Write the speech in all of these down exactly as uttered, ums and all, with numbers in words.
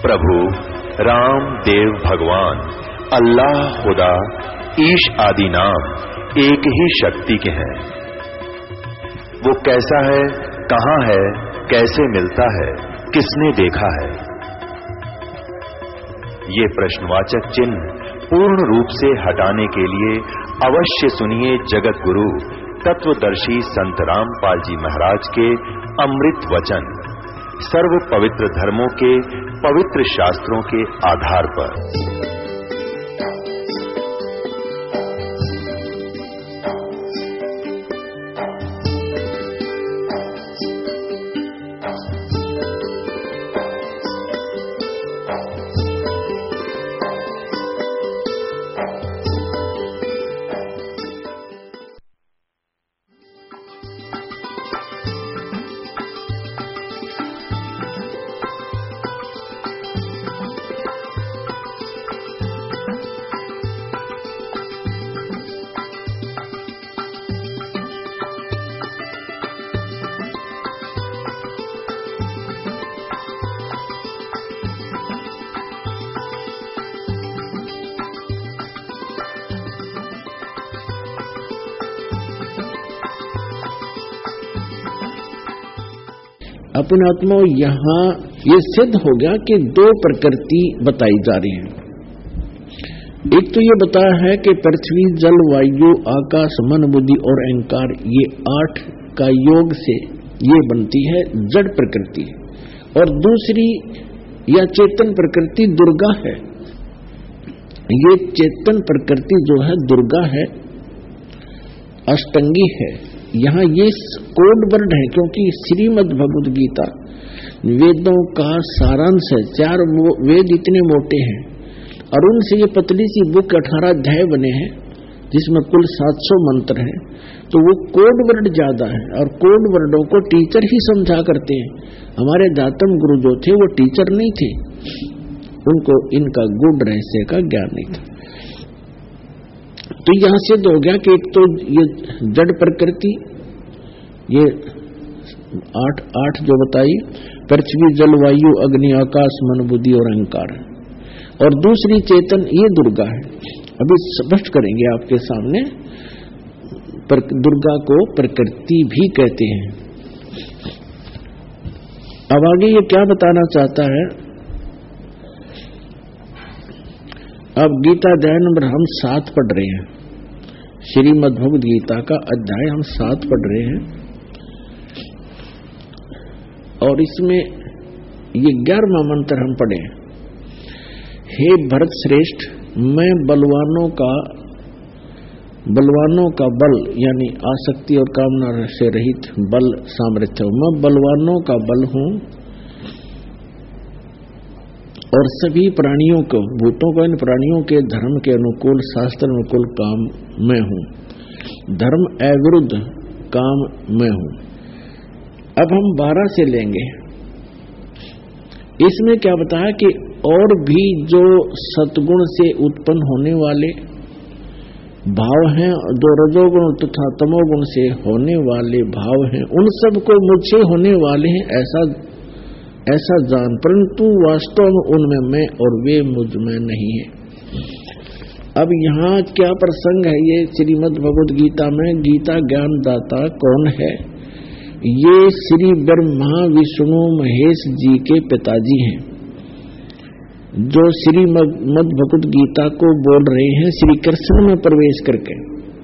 प्रभु राम देव भगवान अल्लाह खुदा ईश आदि नाम एक ही शक्ति के हैं। वो कैसा है, कहां है, कैसे मिलता है, किसने देखा है? ये प्रश्नवाचक चिन्ह पूर्ण रूप से हटाने के लिए अवश्य सुनिए जगत गुरु तत्वदर्शी संत रामपाल जी महाराज के अमृत वचन, सर्व पवित्र धर्मों के पवित्र शास्त्रों के आधार पर। अपने आत्मा यहाँ ये सिद्ध हो गया कि दो प्रकृति बताई जा रही है। एक तो ये बताया है कि पृथ्वी, जल, वायु, आकाश, मन, बुद्धि और अहंकार, ये आठ का योग से ये बनती है जड़ प्रकृति। और दूसरी या चेतन प्रकृति दुर्गा है। ये चेतन प्रकृति जो है दुर्गा है, अष्टंगी है। यहाँ ये कोड वर्ड है क्योंकि श्रीमद् भगवद गीता वेदों का सारांश है। चार वेद इतने मोटे हैं और उनसे ये पतली सी बुक अठारह अध्याय बने हैं जिसमें कुल सात सौ मंत्र हैं। तो वो कोड वर्ड ज्यादा है और कोड वर्डों को टीचर ही समझा करते हैं। हमारे दातम गुरु जो थे वो टीचर नहीं थे, उनको इनका गूढ़ रहस्य का ज्ञान नहीं था। तो यहां सिद्ध हो गया कि एक तो ये जड़ प्रकृति, ये आठ आठ जो बताई, पृथ्वी, जल, वायु, अग्नि, आकाश, मन, बुद्धि और अहंकार, और दूसरी चेतन ये दुर्गा है। अभी स्पष्ट करेंगे आपके सामने। पर दुर्गा को प्रकृति भी कहते हैं। अब आगे ये क्या बताना चाहता है। अब गीता अध्याय नंबर हम सात पढ़ रहे हैं। श्रीमद् भगवद गीता का अध्याय हम सात पढ़ रहे हैं और इसमें ये ग्यारहवां मंत्र हम पढ़े। हे भरत श्रेष्ठ, मैं बलवानों का बलवानों का बल यानी आसक्ति और कामना से रहित बल सामर्थ्य, मैं बलवानों का बल हूं और सभी प्राणियों को, भूतों को, इन प्राणियों के धर्म के अनुकूल, शास्त्र अनुकूल काम मैं हूं। धर्म अविरुद्ध काम मैं हूं। अब हम बारह से लेंगे। इसमें क्या बताया कि और भी जो सतगुण से उत्पन्न होने वाले भाव हैं, जो रजोगुण तथा तमोगुण से होने वाले भाव हैं, उन सब को मुझसे होने वाले हैं ऐसा ऐसा जान, परंतु वास्तव में उनमें मैं और वे मुझ में नहीं है। अब यहाँ क्या प्रसंग है ये श्रीमद् भगवद गीता में। गीता ज्ञान दाता कौन है? ये श्री ब्रह्मा विष्णु महेश जी के पिताजी हैं, जो श्रीमद् भगवद गीता को बोल रहे हैं श्री कृष्ण में प्रवेश करके।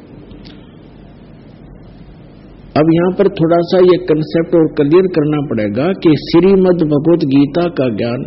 अब यहाँ पर थोड़ा सा ये कंसेप्ट और क्लियर करना पड़ेगा कि श्रीमद् भगवद गीता का ज्ञान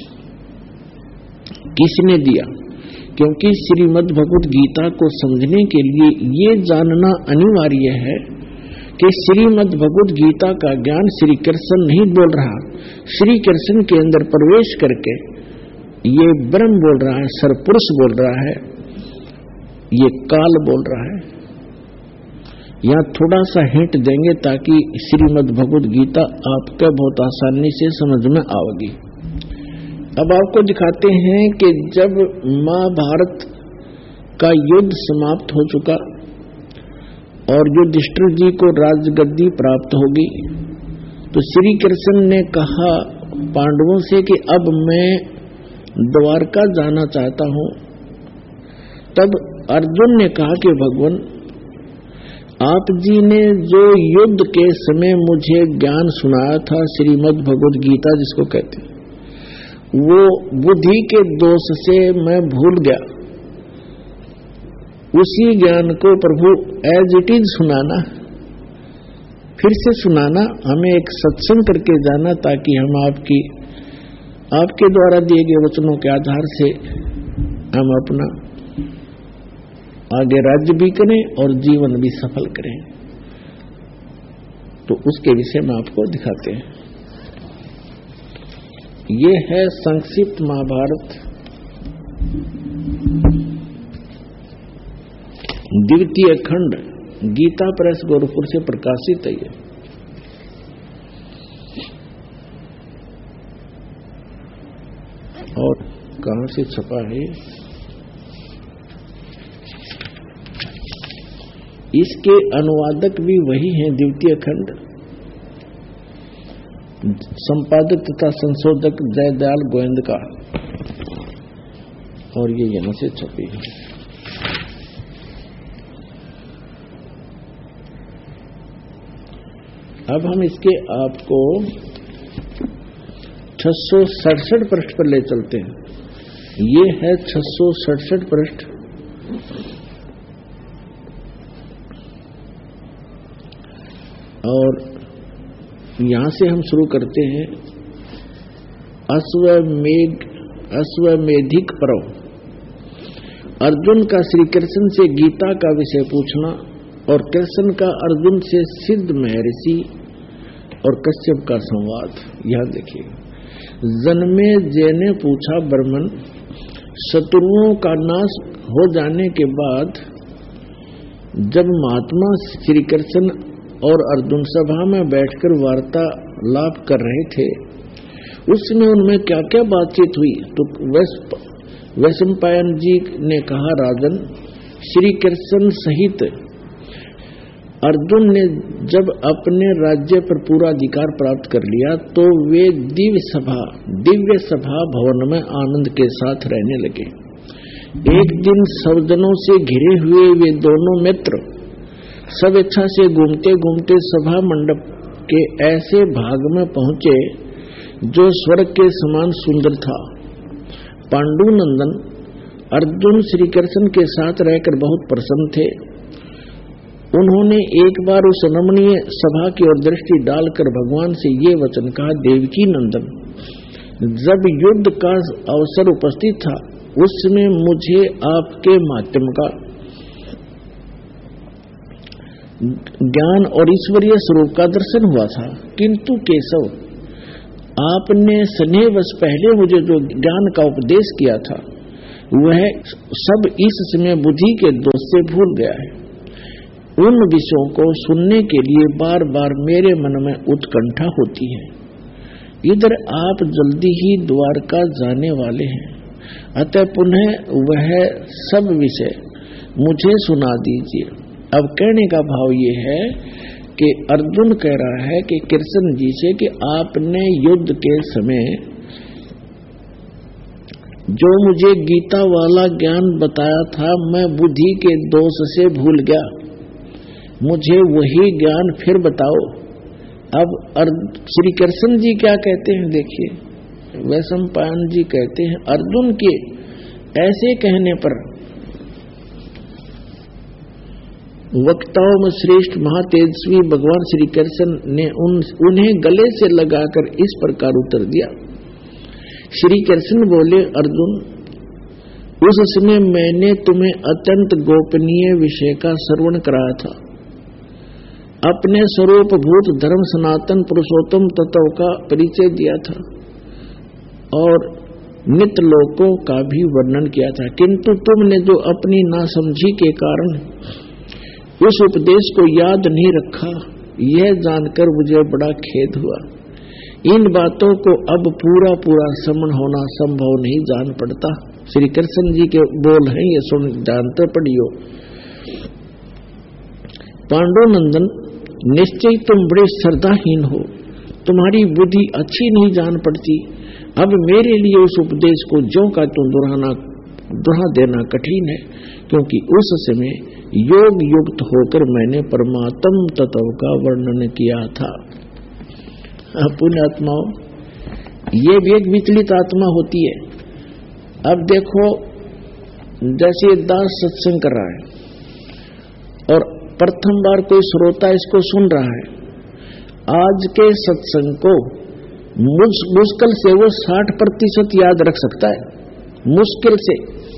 किसने दिया, क्योंकि श्रीमद् भगवद गीता को समझने के लिए ये जानना अनिवार्य है कि श्रीमद् भगवद गीता का ज्ञान श्री कृष्ण नहीं बोल रहा। श्री कृष्ण के अंदर प्रवेश करके ये ब्रह्म बोल रहा है, सरपुरुष बोल रहा है, ये काल बोल रहा है। यहाँ थोड़ा सा हिंट देंगे ताकि श्रीमद् भगवद गीता आपको बहुत आसानी से समझ में आएगी। अब आपको दिखाते हैं कि जब महाभारत का युद्ध समाप्त हो चुका और युधिष्ठिर जी को राजगद्दी प्राप्त होगी, तो श्री कृष्ण ने कहा पांडवों से कि अब मैं द्वारका जाना चाहता हूं। तब अर्जुन ने कहा कि भगवान, आप जी ने जो युद्ध के समय मुझे ज्ञान सुनाया था, श्रीमद् भगवद गीता जिसको कहते हैं, वो बुद्धि के दोष से मैं भूल गया। उसी ज्ञान को प्रभु एज इट इज सुनाना, फिर से सुनाना, हमें एक सत्संग करके जाना, ताकि हम आपकी आपके द्वारा दिए गए वचनों के आधार से हम अपना आगे राज्य भी करें और जीवन भी सफल करें। तो उसके विषय में आपको दिखाते हैं। ये है संक्षिप्त महाभारत द्वितीय खंड, गीता प्रेस गोरखपुर से प्रकाशित है। ये और कहां से छपा है? इसके अनुवादक भी वही हैं, द्वितीय खंड, संपादक तथा संशोधक जयदयाल गोविंदका, और ये यहां से छपी है। अब हम इसके आपको छह सौ सड़सठ पृष्ठ पर ले चलते हैं। ये है छह सौ सड़सठ पृष्ठ। और यहां से हम शुरू करते हैं। अश्वमेध अश्वमेधिक पर्व। अर्जुन का श्री कृष्ण से गीता का विषय पूछना और कृष्ण का अर्जुन से सिद्ध महर्षि और कश्यप का संवाद। यहां देखिए, जन्मे जय ने पूछा, ब्रह्मन, शत्रुओं का नाश हो जाने के बाद जब महात्मा श्री कृष्ण और अर्जुन सभा में बैठकर वार्तालाप कर रहे थे, उसमें उनमें क्या क्या बातचीत हुई? तो वैशंपायन जी ने कहा, राजन, श्री कृष्ण सहित अर्जुन ने जब अपने राज्य पर पूरा अधिकार प्राप्त कर लिया तो वे दिव्य सभा दिव्य सभा भवन में आनंद के साथ रहने लगे। एक दिन सज्जनों से घिरे हुए वे दोनों मित्र सब इच्छा से घूमते घूमते सभा मंडप के ऐसे भाग में पहुंचे जो स्वर्ग के समान सुंदर था। पांडु नंदन अर्जुन श्री कृष्ण के साथ रहकर बहुत प्रसन्न थे। उन्होंने एक बार उस रमणीय सभा की ओर दृष्टि डालकर भगवान से ये वचन कहा, देवकी नंदन, जब युद्ध का अवसर उपस्थित था उसमें मुझे आपके माध्यम का ज्ञान और ईश्वरीय स्वरूप का दर्शन हुआ था, किंतु केशव, आपने स्नेहवश पहले मुझे जो ज्ञान का उपदेश किया था वह सब इस समय बुद्धि के दोष से भूल गया है। उन विषयों को सुनने के लिए बार बार मेरे मन में उत्कंठा होती है। इधर आप जल्दी ही द्वारका जाने वाले हैं, अतः पुनः वह सब विषय मुझे सुना दीजिए। अब कहने का भाव ये है कि अर्जुन कह रहा है कि कृष्ण जी से कि आपने युद्ध के समय जो मुझे गीता वाला ज्ञान बताया था मैं बुद्धि के दोष से भूल गया, मुझे वही ज्ञान फिर बताओ। अब श्री कृष्ण जी क्या कहते हैं, देखिए, वैशंपायन जी कहते हैं, अर्जुन के ऐसे कहने पर वक्ताओं में श्रेष्ठ महातेजस्वी भगवान श्री कृष्ण ने उन उन्हें गले से लगाकर इस प्रकार उत्तर दिया। श्री कृष्ण बोले, अर्जुन, उस समय मैंने तुम्हें अत्यंत गोपनीय विषय का श्रवण कराया था। अपने स्वरूप भूत धर्म सनातन पुरुषोत्तम तत्व का परिचय दिया था और नित्य लोकों का भी वर्णन किया था, किंतु तुमने जो अपनी नासमझी के कारण उस उपदेश को याद नहीं रखा, यह जानकर मुझे बड़ा खेद हुआ। इन बातों को अब पूरा पूरा समझ होना संभव नहीं जान पड़ता। श्री कृष्ण जी के बोल हैं, ये सुन जानते पढ़ियो। पांडुनंदन, निश्चय तुम बड़े श्रद्धाहीन हो, तुम्हारी बुद्धि अच्छी नहीं जान पड़ती। अब मेरे लिए उस उपदेश को ज्यों का त्यों दोहराना दोहरा देना कठिन है, क्योंकि उस समय योग युक्त होकर मैंने परमात्म तत्व का वर्णन किया था। पुण्यात्माओं, ये भी एक विचलित आत्मा होती है। अब देखो, जैसे दास सत्संग कर रहा है और प्रथम बार कोई श्रोता इसको सुन रहा है, आज के सत्संग को मुश्किल से वो साठ प्रतिशत याद रख सकता है, मुश्किल से।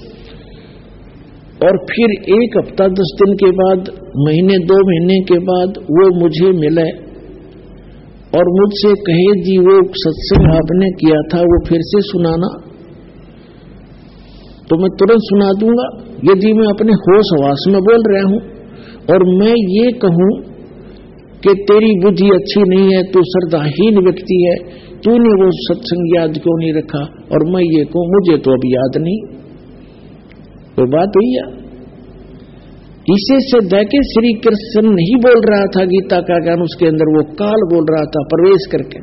और फिर एक हफ्ता दस दिन के बाद, महीने दो महीने के बाद वो मुझे मिले और मुझसे कहे जी वो सत्संग आपने किया था वो फिर से सुनाना, तो मैं तुरंत सुना दूंगा। यदि मैं अपने होश हवास में बोल रहा हूं और मैं ये कहूं कि तेरी बुद्धि अच्छी नहीं है, तू श्रद्धाहीन व्यक्ति है, तूने वो सत्संग याद क्यों नहीं रखा, और मैं ये कहूं मुझे तो अब याद नहीं, तो बात हुई है। इसे सिद्ध है कि श्री कृष्ण नहीं बोल रहा था गीता का ज्ञान उसके अंदर, वो काल बोल रहा था प्रवेश करके।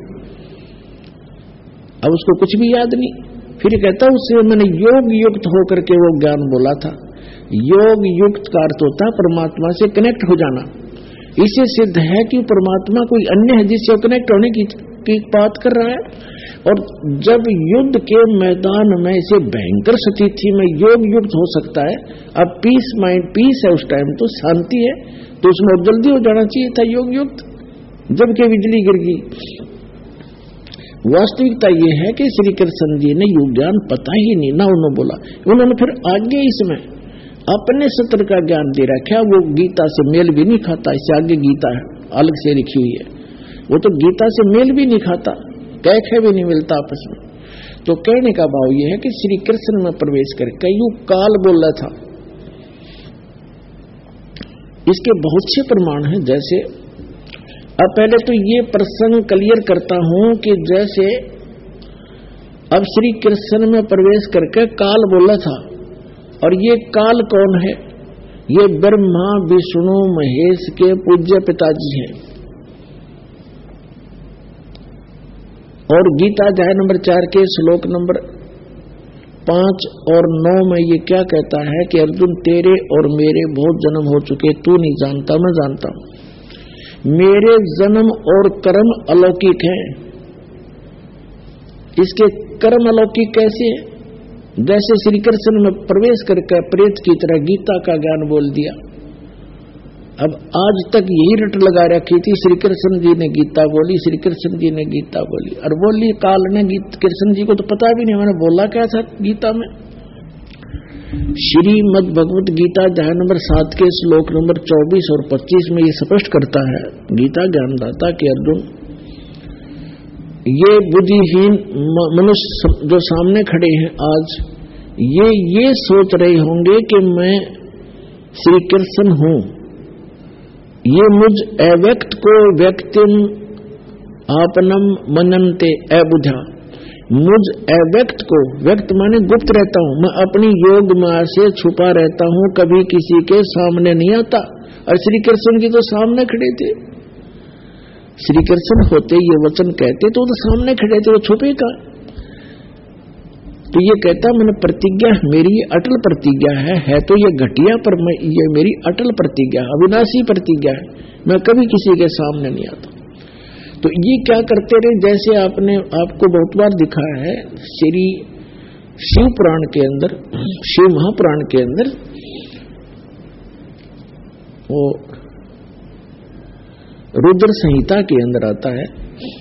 अब उसको कुछ भी याद नहीं, फिर कहता उससे मैंने योग युक्त होकर के वो ज्ञान बोला था। योग युक्त का अर्थ होता है परमात्मा से कनेक्ट हो जाना। इसे सिद्ध है कि परमात्मा कोई अन्य है जिससे कनेक्ट होने की, की बात कर रहा है। और जब युद्ध के मैदान में इसे भयंकर स्थिति में योग युक्त हो सकता है, अब पीस माइंड पीस है, उस टाइम तो शांति है, तो उसमें जल्दी हो जाना चाहिए था योग युक्त, जबकि बिजली गिर गई। वास्तविकता यह है कि श्री कृष्ण जी ने योग ज्ञान पता ही नहीं ना उन्होंने बोला, उन्होंने फिर आगे इसमें अपने सत्र का ज्ञान दे रखा, वो गीता से मेल भी नहीं खाता। इससे आगे गीता है अलग से लिखी हुई है, वो तो गीता से मेल भी नहीं खाता, कैख भी नहीं मिलता आपस में। तो कहने का भाव यह है कि श्री कृष्ण में प्रवेश करके यूं काल बोल रहा था। इसके बहुत से प्रमाण हैं। जैसे अब पहले तो ये प्रसंग क्लियर करता हूं कि जैसे अब श्री कृष्ण में प्रवेश करके काल बोला था, और ये काल कौन है? ये ब्रह्मा विष्णु महेश के पूज्य पिताजी हैं। और गीता अध्याय नंबर चार के श्लोक नंबर पांच और नौ में ये क्या कहता है कि अर्जुन तेरे और मेरे बहुत जन्म हो चुके, तू नहीं जानता मैं जानता हूं। मेरे जन्म और कर्म अलौकिक हैं। इसके कर्म अलौकिक कैसे? जैसे श्री कृष्ण में प्रवेश करके प्रेत की तरह गीता का ज्ञान बोल दिया। अब आज तक यही रट लगा रखी थी, श्री कृष्ण जी ने गीता बोली, श्री कृष्ण जी ने गीता बोली, और बोली काल ने गीत कृष्ण जी को तो पता भी नहीं मैंने बोला क्या था गीता में। श्रीमद् भगवत गीता अध्याय नंबर सात के श्लोक नंबर चौबीस और पच्चीस में ये स्पष्ट करता है गीता ज्ञानदाता कि अर्जुन, ये बुद्धिहीन मनुष्य जो सामने खड़े हैं आज, ये ये सोच रहे होंगे कि मैं श्री कृष्ण हूं। ये मुझ अव्यक्त को व्यक्तिम आपनम मनन्ते अबुधा, मुझ अव्यक्त को, व्यक्त माने गुप्त रहता हूं, मैं अपनी योग माया से छुपा रहता हूं, कभी किसी के सामने नहीं आता। और श्री कृष्ण जी तो सामने खड़े थे, श्री कृष्ण होते ये वचन कहते तो वो तो सामने खड़े थे, वो छुपे का। तो ये कहता मैंने प्रतिज्ञा, मेरी ये अटल प्रतिज्ञा है है तो ये घटिया, पर मैं ये मेरी अटल प्रतिज्ञा, अविनाशी प्रतिज्ञा है, मैं कभी किसी के सामने नहीं आता। तो ये क्या करते रहे, जैसे आपने आपको बहुत बार दिखाया है श्री शिव पुराण के अंदर, शिव महापुराण के अंदर, वो रुद्र संहिता के अंदर आता है।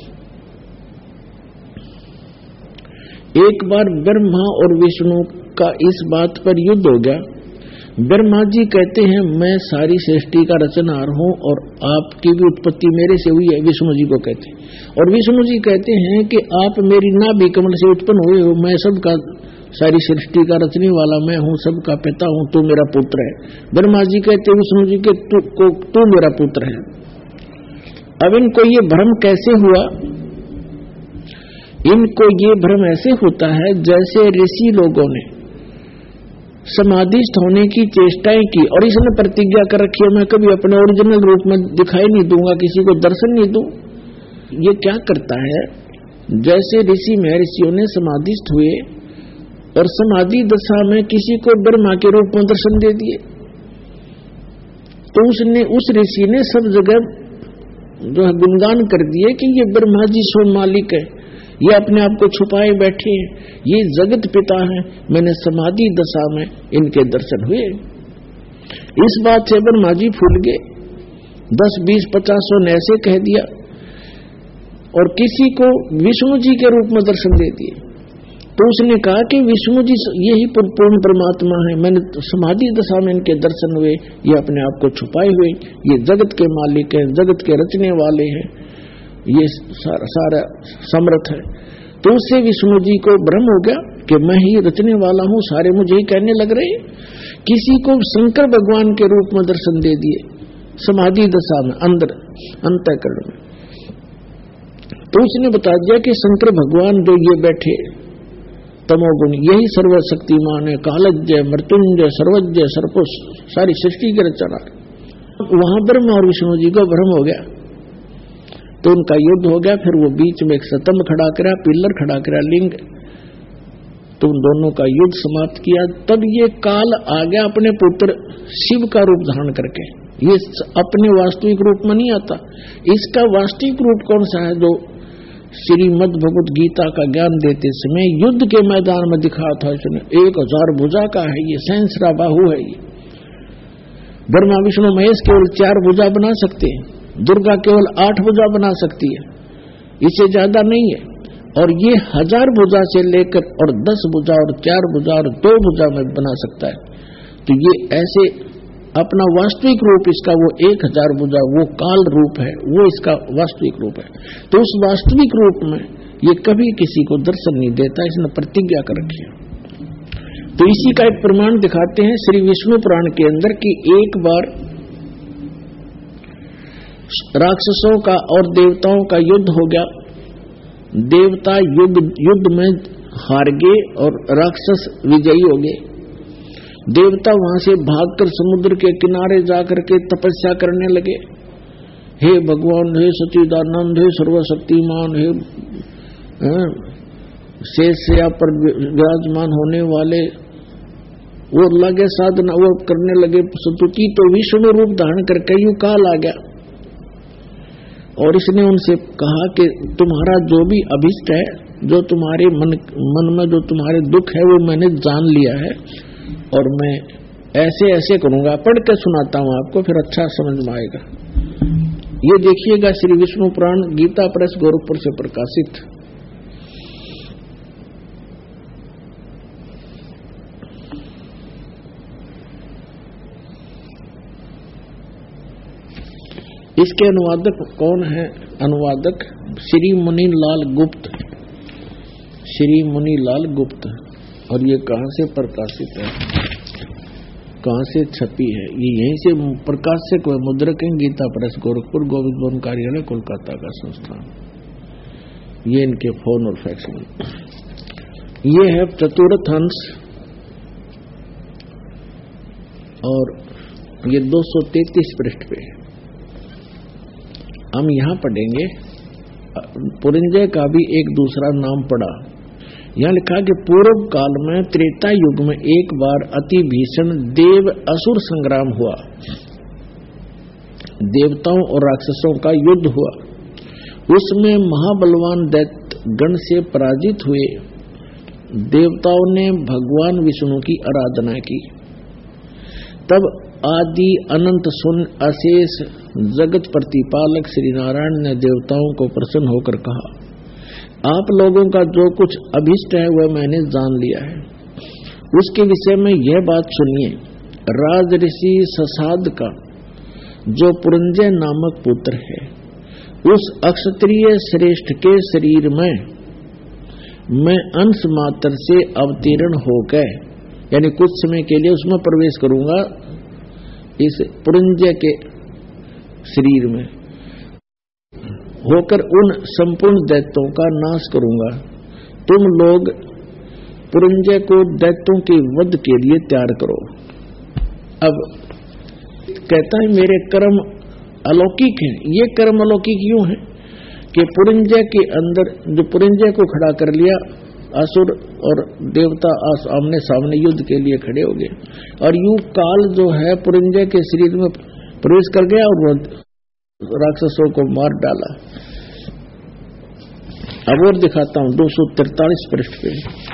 एक बार ब्रह्मा और विष्णु का इस बात पर युद्ध हो गया। ब्रह्मा जी कहते हैं मैं सारी सृष्टि का रचनहार हूं और आपकी भी उत्पत्ति मेरे से हुई है, विष्णु जी को कहते हैं। और विष्णु जी कहते हैं कि आप मेरी नाभि कमल से उत्पन्न हुए हो, मैं सबका सारी सृष्टि का रचने वाला मैं हूं, सबका पिता हूं, तू मेरा पुत्र है। ब्रह्मा जी कहते विष्णु जी के तू को तू मेरा पुत्र है। अब इनको ये भ्रम कैसे हुआ? इनको ये भ्रम ऐसे होता है जैसे ऋषि लोगों ने समाधिस्थ होने की चेष्टाएं की और इसने प्रतिज्ञा कर रखी है मैं कभी अपने ओरिजिनल रूप में दिखाई नहीं दूंगा, किसी को दर्शन नहीं दूं। ये क्या करता है, जैसे ऋषि महर्षियों ने समाधिस्थ हुए और समाधि दशा में किसी को ब्रह्मा के रूप में दर्शन दे दिए, तो उसने उस ऋषि ने सब जगह जो है गुणगान कर दिए कि ये ब्रह्मा जी स्वयं मालिक है, ये अपने आप को छुपाए बैठे हैं, ये जगत पिता है, मैंने समाधि दशा में इनके दर्शन हुए। इस बात से ब्रह्मा जी फूल गए, दस बीस पचासों ने ऐसे कह दिया, और किसी को विष्णु जी के रूप में दर्शन दे दिए। तो उसने कहा कि विष्णु जी यही पूर्ण परमात्मा है, मैंने समाधि दशा में इनके दर्शन हुए, ये अपने आप को छुपाए हुए, ये जगत के मालिक हैं, जगत के रचने वाले हैं, ये सारा, सारा समर्थ है। तो उससे विष्णु जी को भ्रम हो गया कि मैं ही रचने वाला हूं, सारे मुझे ही कहने लग रहे। किसी को शंकर भगवान के रूप में दर्शन दे दिए समाधि दशा में, अंदर अंतःकरण में। तो उसने बता दिया कि शंकर भगवान जो ये बैठे तमोगुण, यही सर्वशक्तिमान है, कालज्ञ मृत्युंजय सर्वज्ञ सर्वपुष, सारी सृष्टि के रचना। वहां ब्रह्मा और विष्णु जी को भ्रम हो गया, तो उनका युद्ध हो गया। फिर वो बीच में एक स्तंभ खड़ा करा, पिल्लर खड़ा करा, लिंग, तो उन दोनों का युद्ध समाप्त किया। तब ये काल आ गया अपने पुत्र शिव का रूप धारण करके। ये अपने वास्तविक रूप में नहीं आता, इसका वास्तविक रूप कौन सा है? जो श्रीमद् भगवत गीता का ज्ञान देते समय युद्ध के मैदान में दिखा था इसने, एक हजार भुजा का है ये, सहस्रा बाहु है ये। ब्रह्मा विष्णु महेश केवल चार भुजा बना सकते हैं, दुर्गा केवल आठ भुजा बना सकती है, इससे ज्यादा नहीं है। और ये हजार भुजा से लेकर और दस भुजा और चार भुजा और दो भुजा में बना सकता है। तो ये ऐसे अपना वास्तविक रूप इसका वो एक हजार भुजा, वो काल रूप है, वो इसका वास्तविक रूप है। तो उस वास्तविक रूप में ये कभी किसी को दर्शन नहीं देता, इसने प्रतिज्ञा कर रखी है। तो इसी का एक प्रमाण दिखाते हैं श्री विष्णु पुराण के अंदर कि एक बार राक्षसों का और देवताओं का युद्ध हो गया। देवता युद्ध युद्ध में हार गए और राक्षस विजयी हो गए। देवता वहां से भागकर समुद्र के किनारे जाकर के तपस्या करने लगे, हे भगवान, हे सच्चिदानंद, हे सर्वशक्तिमान, हे शेषया पर विराजमान होने वाले, वो लगे साधना वो करने लगे स्तुति। तो विष्णु रूप धारण करके यू काल आ गया और इसने उनसे कहा कि तुम्हारा जो भी अभिष्ट है, जो तुम्हारे मन मन में जो तुम्हारे दुख है, वो मैंने जान लिया है और मैं ऐसे ऐसे करूंगा। पढ़ के सुनाता हूं आपको, फिर अच्छा समझ में आएगा। ये देखिएगा श्री विष्णु पुराण गीता प्रेस गोरखपुर से प्रकाशित। इसके अनुवादक कौन है? अनुवादक श्री मुनीलाल गुप्त, श्री मुनीलाल गुप्त। और ये कहां से प्रकाशित है, कहां से छपी है? ये यहीं से प्रकाशक मुद्रक है, गीता प्रेस गोरखपुर, गोविंद भवन कार्यालय कोलकाता का संस्थान। ये इनके फोन और फैक्स में। ये है चतुर्थ अंश और ये दो सौ तैतीस पृष्ठ पे है। हम यहां पढ़ेंगे पुरंजय का भी एक दूसरा नाम पड़ा। यहां लिखा कि पूर्व काल में त्रेता युग में एक बार अति भीषण देव असुर संग्राम हुआ। देवताओं और राक्षसों का युद्ध हुआ। उसमें महाबलवान दैत्य गण से पराजित हुए। देवताओं ने भगवान विष्णु की आराधना की। तब आदि अनंत शून्य अशेष जगत प्रतिपालक श्री नारायण ने देवताओं को प्रसन्न होकर कहा, आप लोगों का जो कुछ अभिष्ट है वह मैंने जान लिया है। उसके विषय में यह बात सुनिए। राजऋषि ससाद का जो पुरंजय नामक पुत्र है, उस अक्षत्रिय श्रेष्ठ के शरीर में मैं अंश मात्र से अवतीर्ण होकर, यानी कुछ समय के लिए उसमें प्रवेश करूंगा, इस पुरंजय के शरीर में होकर उन संपूर्ण दैत्यों का नाश करूंगा। तुम लोग पुरंजय को दैत्यों के वध के लिए तैयार करो। अब कहता है मेरे कर्म अलौकिक हैं। ये कर्म अलौकिक क्यों हैं? कि पुरंजय के अंदर जो पुरंजय को खड़ा कर लिया, असुर और देवता आमने सामने युद्ध के लिए खड़े हो गए, और यू काल जो है पुरंजय के शरीर में प्रवेश कर गया और वो राक्षसों को मार डाला। अब और दिखाता हूं दो सौ तैतालीस पृष्ठ पे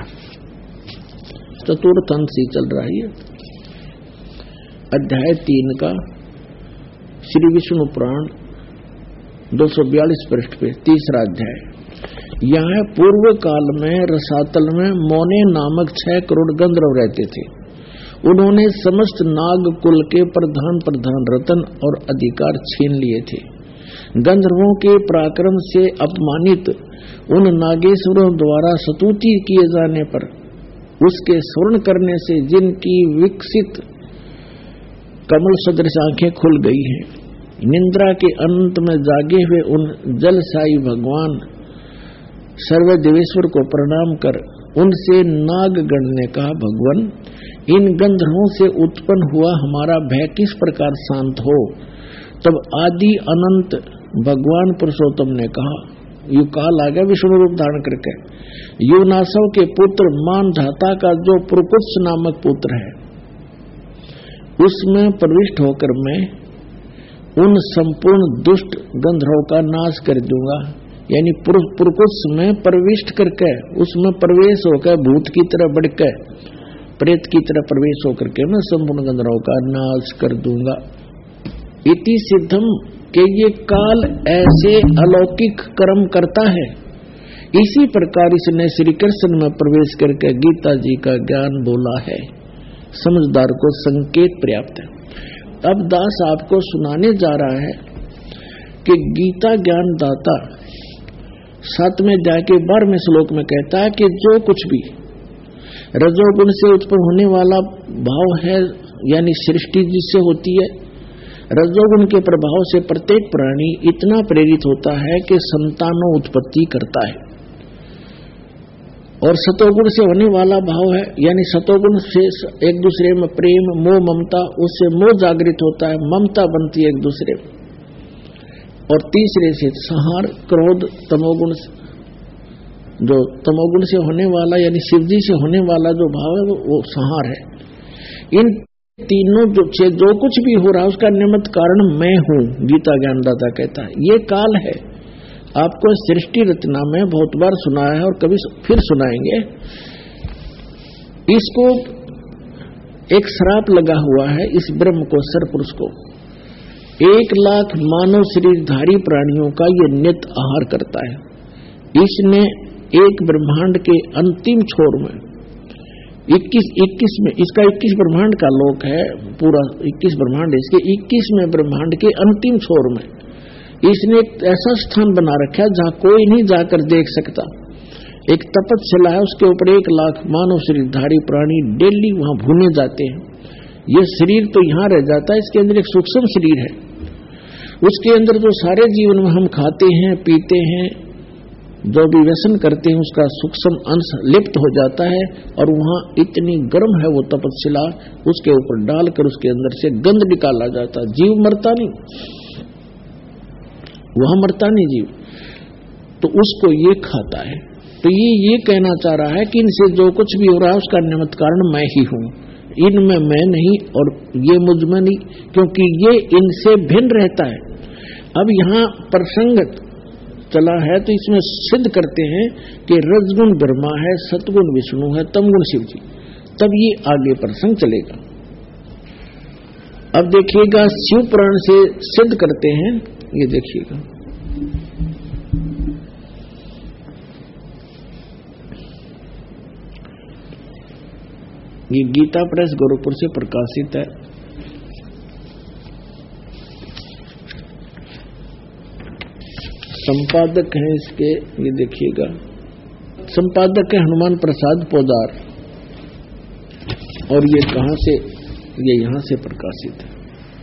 चतुर्थ अंश ही चल रहा है, अध्याय तीन का श्री विष्णु पुराण दो सौ बयालीस पृष्ठ पे तीसरा अध्याय। यहाँ पूर्व काल में रसातल में मोने नामक छह करोड़ गंधर्व रहते थे। उन्होंने समस्त नाग कुल के प्रधान प्रधान रतन और अधिकार छीन लिए थे। गंधर्वों के पराक्रम से अपमानित उन नागेश्वरों द्वारा स्तुति किए जाने पर उसके स्वर्ण करने से जिनकी विकसित कमल सदृश आंखें खुल गई हैं, निंद्रा के अंत में जागे हुए उन जलसाई भगवान सर्वदेवेश्वर को प्रणाम कर उनसे नागगण ने कहा, भगवान, इन गंधर्वों से उत्पन्न हुआ हमारा भय किस प्रकार शांत हो। तब आदि अनंत भगवान पुरुषोत्तम ने कहा, यु काल आ गया विष्णु रूप धारण करके, युनासव के पुत्र मान धाता का जो पुरकुत्स नामक पुत्र है, उसमें प्रविष्ट होकर मैं उन संपूर्ण दुष्ट गंधर्वों का नाश कर दूंगा। यानी पुरकुत्स में प्रविष्ट करके उसमें प्रवेश होकर भूत की तरह बढ़कर प्रेत की तरह प्रवेश होकर के मैं संपूर्ण गंधर्वों का नाश कर दूंगा। इति सिद्धम के ये काल ऐसे अलौकिक कर्म करता है। इसी प्रकार इसने श्री कृष्ण में प्रवेश करके गीता जी का ज्ञान बोला है। समझदार को संकेत पर्याप्त है। अब दास आपको सुनाने जा रहा है कि गीता ज्ञान दाता सातवें अध्याय के बारहवें श्लोक में कहता है कि जो कुछ भी रजोगुण से उत्पन्न होने वाला भाव है, यानी सृष्टि जिससे होती है, रजोगुण के प्रभाव से प्रत्येक प्राणी इतना प्रेरित होता है कि संतानों उत्पत्ति करता है। और सतोगुण से होने वाला भाव है, यानी सतोगुण से एक दूसरे में प्रेम मोह ममता, उससे मोह जागृत होता है, ममता बनती है एक दूसरे में। और तीसरे से संहार क्रोध तमोगुण, जो तमोगुण से होने वाला यानी शिवजी से होने वाला जो भाव है वो, वो संहार है। इन तीनों जो से जो कुछ भी हो रहा है उसका निमित्त कारण मैं हूँ, गीता ज्ञानदाता कहता है। ये काल है। आपको सृष्टि रचना में बहुत बार सुनाया है और कभी फिर सुनाएंगे। इसको एक श्राप लगा हुआ है इस ब्रह्म को, सरपुरुष को। एक लाख मानव शरीरधारी प्राणियों का ये नित्य आहार करता है। इसने एक ब्रह्मांड के अंतिम छोर में इक्कीस इक्कीस में इसका इक्कीस ब्रह्मांड का लोक है, पूरा इक्कीस ब्रह्मांड, इसके इक्कीस में ब्रह्मांड के अंतिम छोर में इसने एक ऐसा स्थान बना रखा है जहां कोई नहीं जाकर देख सकता। एक तपस्या है, उसके ऊपर एक लाख मानव शरीरधारी प्राणी डेली वहां भूने जाते हैं। ये शरीर तो यहाँ रह जाता है, इसके अंदर एक सूक्ष्म शरीर है। उसके अंदर जो सारे जीवन में हम खाते हैं पीते हैं, जो भी व्यसन करते हैं, उसका सूक्ष्म अंश लिप्त हो जाता है। और वहां इतनी गर्म है वो तपस्या, उसके ऊपर डालकर उसके अंदर से गंध निकाला जाता है। जीव मरता नहीं, वह मरता नहीं जीव, तो उसको ये खाता है। तो ये ये कहना चाह रहा है कि इनसे जो कुछ भी हो रहा है उसका निमित्त कारण मैं ही हूँ, इनमें मैं नहीं और ये मुझ में नहीं, क्योंकि ये इनसे भिन्न रहता है। अब यहाँ प्रसंग चला है तो इसमें सिद्ध करते हैं कि रजगुण ब्रह्मा है, सतगुण विष्णु है, तमगुण शिव जी। तब ये आगे प्रसंग चलेगा। अब देखिएगा शिव पुराण से सिद्ध करते हैं, ये देखिएगा। ये गीता प्रेस गोरखपुर से प्रकाशित है। संपादक हैं इसके, ये देखिएगा, संपादक है हनुमान प्रसाद पोदार। और ये कहां से, ये यहां से प्रकाशित है।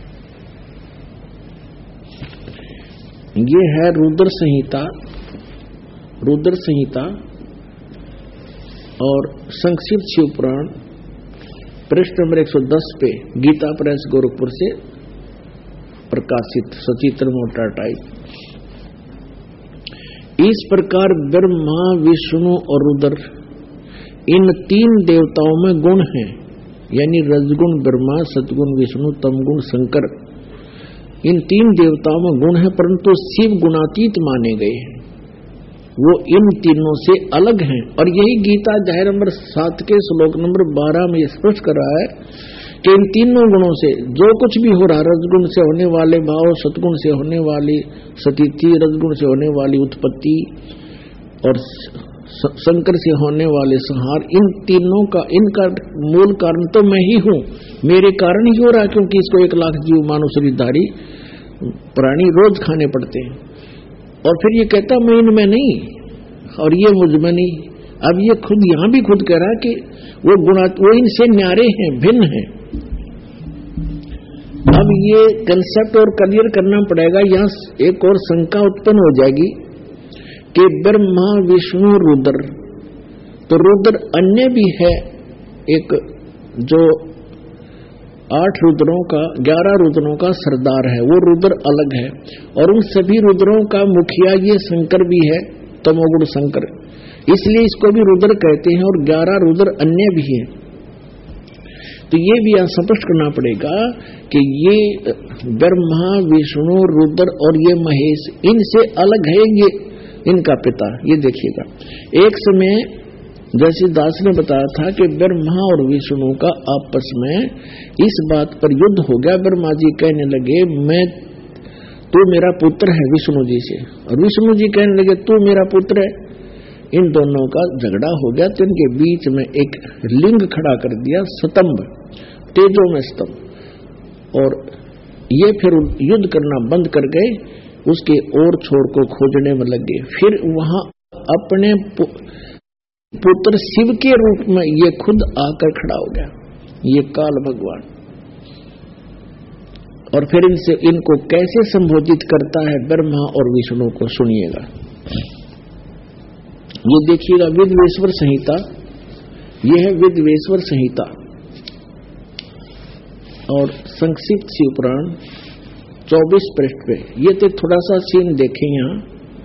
ये है रुद्र संहिता, रुद्र संहिता और संक्षिप्त शिव पुराण, पृष्ठ नंबर एक सौ दस पे गीता प्रेस गोरखपुर से प्रकाशित, सचित्र मोटा टाइप। इस प्रकार ब्रह्मा, विष्णु और रुद्र, इन तीन देवताओं में गुण हैं, यानी रजगुण ब्रह्मा, सतगुण विष्णु, तमगुण शंकर। इन तीन देवताओं में गुण है, परंतु शिव गुणातीत माने गए हैं, वो इन तीनों से अलग हैं। और यही गीता अध्याय नंबर सात के श्लोक नंबर बारह में स्पष्ट कर रहा है कि इन तीनों गुणों से जो कुछ भी हो रहा, रजगुण से होने वाले भाव, सतगुण से होने वाली स्थिति, रजगुण से होने वाली उत्पत्ति और शंकर से होने वाले संहार, इन तीनों का, इनका मूल कारण तो मैं ही हूँ, मेरे कारण ही हो रहा है, क्योंकि इसको एक लाख जीव मानव शरीरधारी प्राणी रोज खाने पड़ते हैं। और फिर ये कहता मैं इनमें नहीं और ये मुझ में नहीं। अब ये खुद यहां भी खुद कह रहा है कि वो गुणा, वो इनसे न्यारे हैं, भिन्न हैं। अब ये कंसेप्ट और क्लियर करना पड़ेगा। यहाँ एक और शंका उत्पन्न हो जाएगी कि ब्रह्मा, विष्णु, रुद्र, तो रुद्र अन्य भी है, एक जो आठ रुद्रों का, ग्यारह रुद्रों का सरदार है, वो रुद्र अलग है। और उन सभी रुद्रों का मुखिया ये शंकर भी है, तमोगुण शंकर, इसलिए इसको भी रुद्र कहते हैं। और ग्यारह रुद्र अन्य भी हैं। तो ये भी यहां स्पष्ट करना पड़ेगा कि ये ब्रह्मा, विष्णु, रुद्र और ये महेश इनसे अलग है, ये इनका पिता। ये देखिएगा, एक समय जैसे दास ने बताया था कि ब्रह्मा और विष्णु का आपस में इस बात पर युद्ध हो गया। ब्रह्मा जी कहने लगे मैं, तू मेरा पुत्र है विष्णु जी से, और विष्णु जी कहने लगे तू मेरा पुत्र है। इन दोनों का झगड़ा हो गया, तो इनके बीच में एक लिंग खड़ा कर दिया, स्तंभ, तेजो में स्तंभ। और ये फिर युद्ध करना बंद कर गए, उसके और छोर को खोजने में लगे। फिर वहां अपने पुत्र शिव के रूप में ये खुद आकर खड़ा हो गया, ये काल भगवान। और फिर इनसे, इनको कैसे संबोधित करता है ब्रह्मा और विष्णु को, सुनिएगा। ये देखिएगा विद्वेश्वर संहिता, ये है विद्वेश्वर संहिता और संक्षिप्त शिव पुराण चौबीस पृष्ठ पे। ये तो थोड़ा सा सीन देखें, यहाँ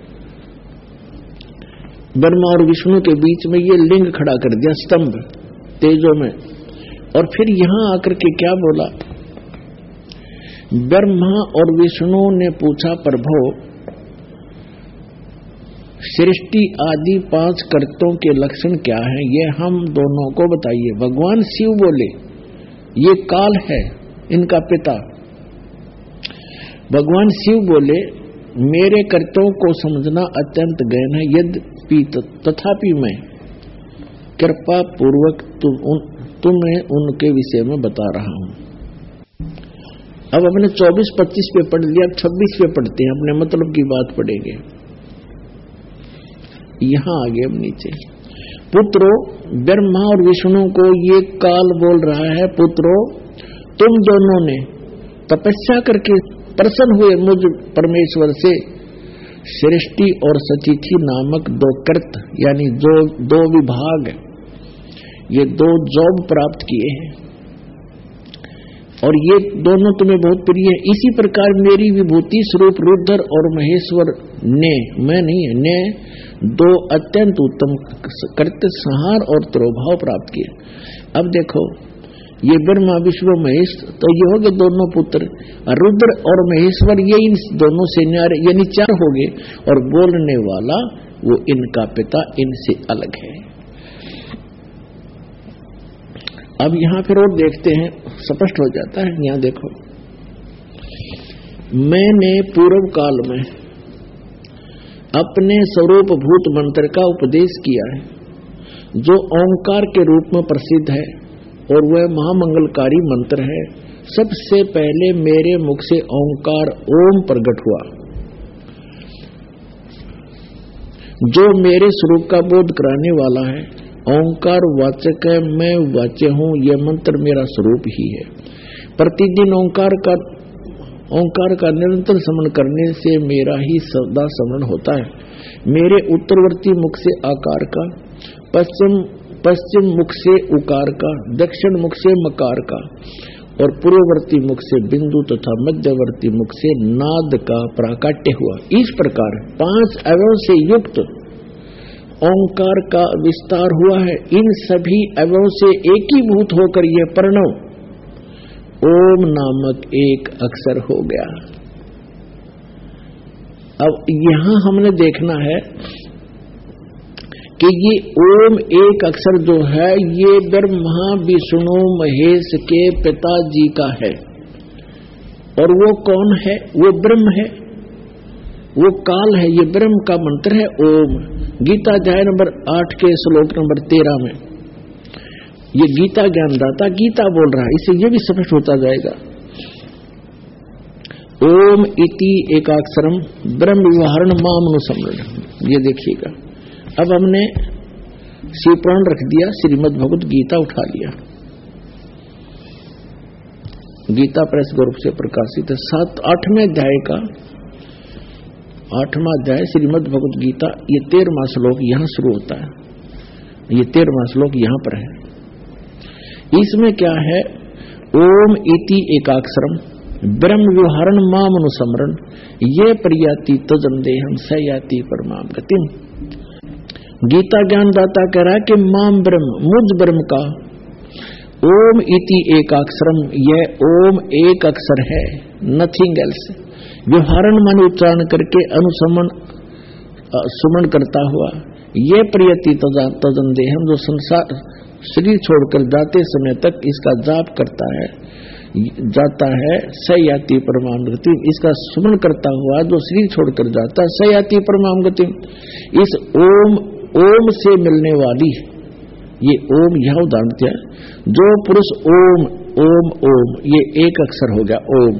ब्रह्मा और विष्णु के बीच में ये लिंग खड़ा कर दिया, स्तंभ तेजो में। और फिर यहां आकर के क्या बोला, ब्रह्मा और विष्णु ने पूछा प्रभु सृष्टि आदि पांच कर्तों के लक्षण क्या हैं, ये हम दोनों को बताइए। भगवान शिव बोले ये काल है, इनका पिता। भगवान शिव बोले मेरे कर्तव्यों को समझना अत्यंत गहन है, यद्यपि तथापि मैं कृपा पूर्वक तुम उन, तुम्हें उनके विषय में बता रहा हूं। अब अपने चौबीस पच्चीस पे पढ़ लिया, छब्बीस पे पढ़ते हैं, अपने मतलब की बात पढ़ेंगे। यहां आगे अब नीचे, पुत्रो, ब्रह्मा और विष्णु को ये काल बोल रहा है, पुत्रो तुम दोनों ने तपस्या करके प्रसन्न हुए मुझ परमेश्वर से सृष्टि और सतिथि नामक दो कृत, यानी जो दो विभाग, ये दो जॉब प्राप्त किए हैं और ये दोनों तुम्हें बहुत प्रिय है। इसी प्रकार मेरी विभूति स्वरूप रुद्र और महेश्वर ने, मैं नहीं है, ने दो अत्यंत उत्तम कृत्य, संहार और त्रोभाव प्राप्त किए। अब देखो ये ब्रह्मा विष्णु महेश, तो ये हो गए दोनों पुत्र। रुद्र और महेश्वर ये इन दोनों से न्यारे, यानी चार हो गए। और बोलने वाला वो इनका पिता इनसे अलग है। अब यहां फिर और देखते हैं, स्पष्ट हो जाता है। यहां देखो, मैंने पूर्व काल में अपने स्वरूप भूत मंत्र का उपदेश किया है, जो ओंकार के रूप में प्रसिद्ध है और वह महामंगलकारी मंत्र है। सबसे पहले मेरे मुख से ओंकार ओम प्रकट हुआ, जो मेरे स्वरूप का बोध कराने वाला है। ओंकार वाचक है, मैं वाच्य हूं, यह मंत्र मेरा स्वरूप ही है। प्रतिदिन ओंकार का ओंकार का निरंतर स्मरण करने से मेरा ही सदा स्मरण होता है। मेरे उत्तरवर्ती मुख से आकार का, पश्चिम पश्चिम मुख से उकार का, दक्षिण मुख से मकार का, और पूर्ववर्ती मुख से बिंदु तथा मध्यवर्ती मुख से नाद का प्राकाट्य हुआ। इस प्रकार पांच अवयव से युक्त ओंकार का विस्तार हुआ है। इन सभी अवयव से एकीभूत होकर यह प्रणव ओम नामक एक अक्षर हो गया। अब यहां हमने देखना है कि ये ओम एक अक्षर जो है ये ब्रह्मा विष्णु महेश के पिताजी का है। और वो कौन है? वो ब्रह्म है, वो काल है। ये ब्रह्म का मंत्र है ओम। गीता अध्याय नंबर आठ के श्लोक नंबर तेरह में ये गीता ज्ञानदाता गीता बोल रहा है। इससे ये भी स्पष्ट होता जाएगा। ओम इति एकाक्षरम ब्रह्म व्यवहारण मामनुसमरण। ये देखिएगा, अब हमने शिवपुराण रख दिया, श्रीमद् भगवत गीता उठा लिया। गीता प्रेस ग्रुप से प्रकाशित है। सात आठवें अध्याय का आठवां अध्याय श्रीमद् भगवत गीता, ये तेरहवां श्लोक यहां शुरू होता है। ये तेरहवां श्लोक यहां पर है। इसमें क्या है? ओम इति एकाक्षरम ब्रह्म व्यवहारण माम अनुसमरण ये प्रयाति तजन देहम सयाति परमाम गतिम। गीता ज्ञानदाता कह रहा है कि माम ब्रह्म, मुझ ब्रह्म का ओम इति एकाक्षरम, यह ओम एक अक्षर है, नथिंग एल्स। व्यवहारण मान उच्चारण करके अनुसमन सुमन करता हुआ ये प्रयति तजन देहम, जो संसार शरीर छोड़कर जाते समय तक इसका जाप करता है जाता है सयाति परमाम गति। इसका सुमन करता हुआ जो शरीर छोड़कर जाता है सयाति परमाम गति। इस ओम ओम से मिलने वाली ये ओम यह उदाहरण दिया। जो पुरुष ओम ओम ओम ये एक अक्षर हो गया ओम।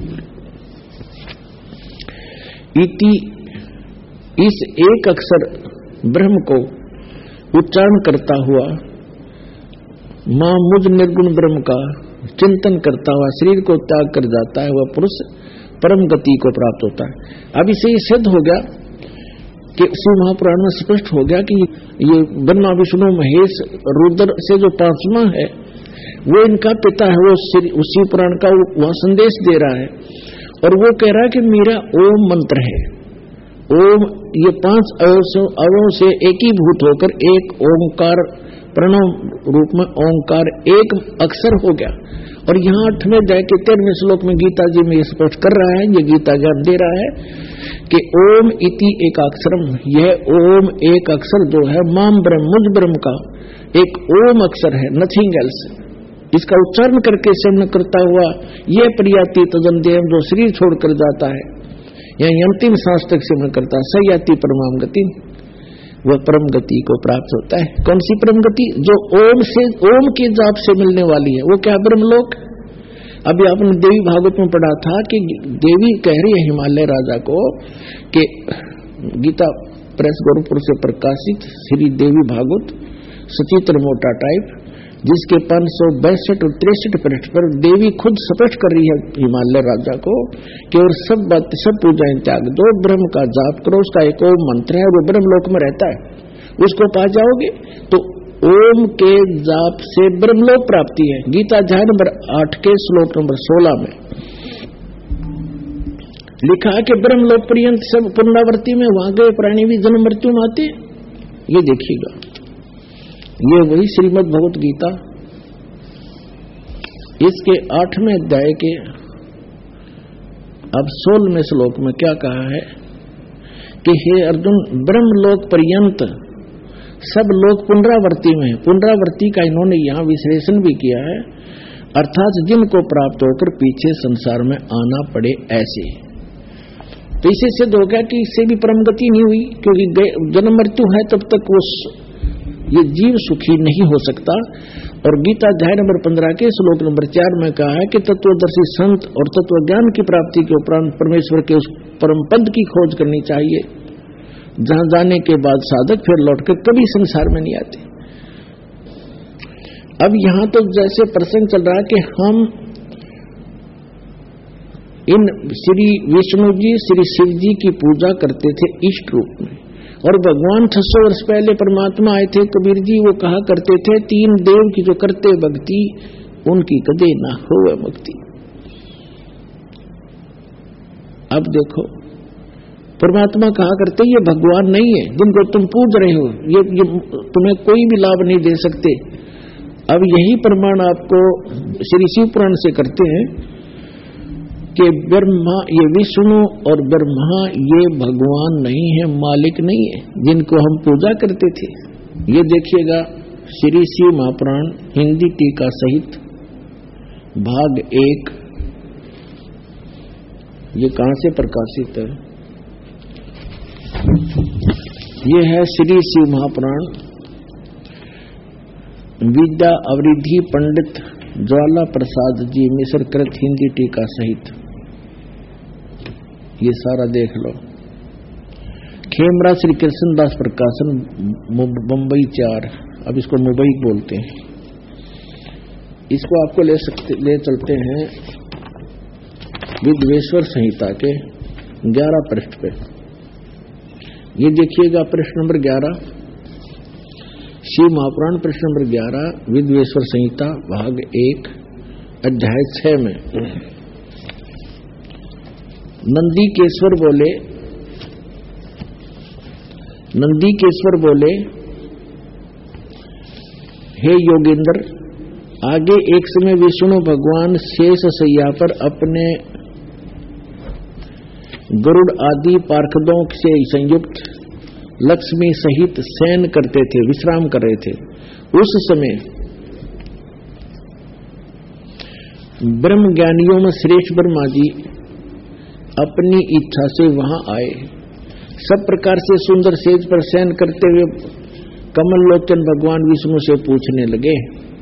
इति इस एक अक्षर ब्रह्म को उच्चारण करता हुआ मां मुझ निर्गुण ब्रह्म का चिंतन करता हुआ शरीर को त्याग कर जाता है, वह पुरुष परम गति को प्राप्त होता है। अब इसे ये सिद्ध हो गया कि शिव महापुराण में स्पष्ट हो गया कि ये ब्रह्मा विष्णु महेश रुद्र से जो पांचवा है वो इनका पिता है। वो उसी पुराण का वहां संदेश दे रहा है और वो कह रहा है कि मेरा ओम मंत्र है। ओम ये पांच अवयव से एकीभूत होकर एक ओंकार प्रणव रूप में ओंकार एक अक्षर हो गया। और यहाँ आठवें अध्याय के तेरहवें श्लोक में गीता जी में स्पष्ट कर रहा है, ये गीता ज्ञान दे रहा है कि ओम इति एकाक्षरम, यह ओम एक अक्षर जो है माम ब्रह्म, मुझ ब्रह्म का एक ओम अक्षर है, नथिंग एल्स। इसका उच्चारण करके सेवन करता हुआ यह प्रियाति तजन देह, जो शरीर छोड़कर जाता है यह अंतिम सांस तक सेवन करता है सयाति परमाम गति, वह परम गति को प्राप्त होता है। कौन सी परम गति? जो ओम से ओम के जाप से मिलने वाली है। वो क्या? ब्रह्मलोक। अभी आपने देवी भागवत में पढ़ा था कि देवी कह रही है हिमालय राजा को कि गीता प्रेस गोरखपुर से प्रकाशित श्री देवी भागवत सचित्र मोटा टाइप, जिसके पांच सौ बैसठ और तिरसठ पृष्ठ पर देवी खुद स्पष्ट कर रही है हिमालय राजा को कि और सब बात सब पूजाएं त्याग दो, ब्रह्म का जाप करो, उसका एक ओम मंत्र है, वो ब्रह्मलोक में रहता है, उसको पा जाओगे। तो ओम के जाप से ब्रह्मलोक प्राप्ति है। गीता अध्याय नंबर आठ के श्लोक नंबर सोलह में लिखा है कि ब्रह्मलोक पर्यंत सब पुनरावृत्ति में वहां गए प्राणी भी जन्म मृत्यु में आते। ये देखिएगा, ये वही श्रीमद् भगवत गीता इसके आठवें अध्याय के अब सोलहवें श्लोक में क्या कहा है कि हे अर्जुन, ब्रह्मलोक पर्यंत सब लोग पुनरावृत्ति में, पुनरावृत्ति का इन्होंने यहां विश्लेषण भी किया है, अर्थात जिनको प्राप्त होकर पीछे संसार में आना पड़े ऐसे। तो इसे सिद्ध हो गया कि इससे भी परम गति नहीं हुई, क्योंकि जन्म मृत्यु है तब तक वो ये जीव सुखी नहीं हो सकता। और गीता अध्याय नंबर पंद्रह के श्लोक नंबर चार में कहा है कि तत्वदर्शी संत और तत्व ज्ञान की प्राप्ति के उपरांत परमेश्वर के उस परम पद की खोज करनी चाहिए, जहां जाने के बाद साधक फिर लौटकर कभी संसार में नहीं आते। अब यहां तो जैसे प्रसंग चल रहा है कि हम इन श्री विष्णु जी श्री शिव जी की पूजा करते थे इष्ट रूप में, और भगवान छह सौ वर्ष पहले परमात्मा आए थे कबीर जी, वो कहा करते थे तीन देव की जो करते भक्ति उनकी कदे ना होवे मुक्ति। अब देखो परमात्मा कहा करते ये भगवान नहीं है जिनको तुम पूज रहे हो, ये, ये तुम्हें कोई भी लाभ नहीं दे सकते। अब यही प्रमाण आपको श्री शिव पुराण से करते हैं कि ब्रह्मा ये विष्णु और ब्रह्मा ये भगवान नहीं है, मालिक नहीं है जिनको हम पूजा करते थे। ये देखिएगा श्री शिव महापुराण हिंदी टीका सहित भाग एक, ये कहां से प्रकाशित है? ये है श्री शिव महापुराण विद्या अवरिधि पंडित ज्वाला प्रसाद जी मिश्र कृत हिंदी टीका सहित, ये सारा देख लो। खेमरा श्री कृष्णदास प्रकाशन मुंबई चार, अब इसको मुंबई बोलते हैं। इसको आपको ले सकते ले चलते हैं विद्वेश्वर संहिता के ग्यारह पृष्ठ पे। ये देखिएगा पृष्ठ नंबर ग्यारह, शिव महापुराण पृष्ठ नंबर ग्यारह, विद्वेश्वर संहिता भाग एक अध्याय छह में नंदीकेश्वर बोले नंदीकेश्वर बोले हे योगेंद्र, आगे एक समय विष्णु भगवान शेष शैया पर अपने गरुड़ आदि पार्षदों से संयुक्त लक्ष्मी सहित शयन करते थे, विश्राम कर रहे थे। उस समय ब्रह्म ज्ञानियों में श्रेष्ठ ब्रह्मा जी अपनी इच्छा से वहां आए। सब प्रकार से सुंदर सेज पर शयन करते हुए कमल लोचन भगवान विष्णु से पूछने लगे,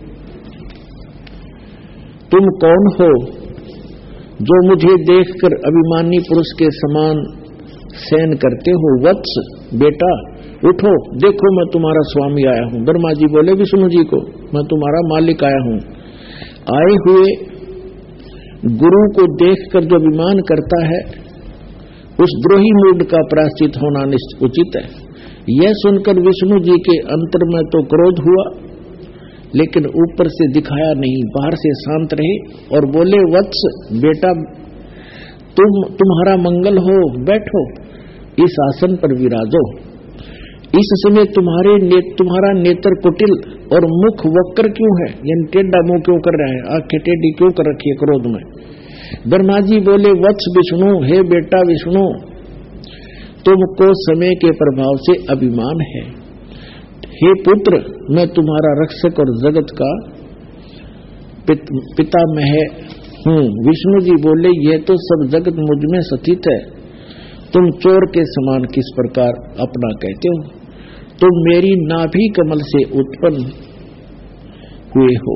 तुम कौन हो जो मुझे देखकर अभिमानी पुरुष के समान शयन करते हो? वत्स बेटा उठो, देखो मैं तुम्हारा स्वामी आया हूं। ब्रह्मा जी बोले विष्णु जी को, मैं तुम्हारा मालिक आया हूं। आए हुए गुरु को देखकर जो अभिमान करता है उस द्रोही मूड का प्रायश्चित होना उचित है। यह सुनकर विष्णु जी के अंतर में तो क्रोध हुआ, लेकिन ऊपर से दिखाया नहीं, बाहर से शांत रहे और बोले, वत्स बेटा तुम तुम्हारा मंगल हो, बैठो इस आसन पर विराजो। इस समय तुम्हारे ने, तुम्हारा नेत्र कुटिल और मुख वक्र क्यों है? यानी टेढ़ा मुंह क्यों कर रहे हैं? आंखें टेढ़ी क्यों कर रखी है क्रोध में? ब्रह्मा जी बोले, वत्स विष्णु, हे बेटा विष्णु, तुमको समय के प्रभाव से अभिमान है। हे पुत्र, मैं तुम्हारा रक्षक और जगत का पित, पितामह हूँ। विष्णु जी बोले, यह तो सब जगत मुझ में स्थित है, तुम चोर के समान किस प्रकार अपना कहते हो? तुम मेरी नाभि कमल से उत्पन्न हुए हो,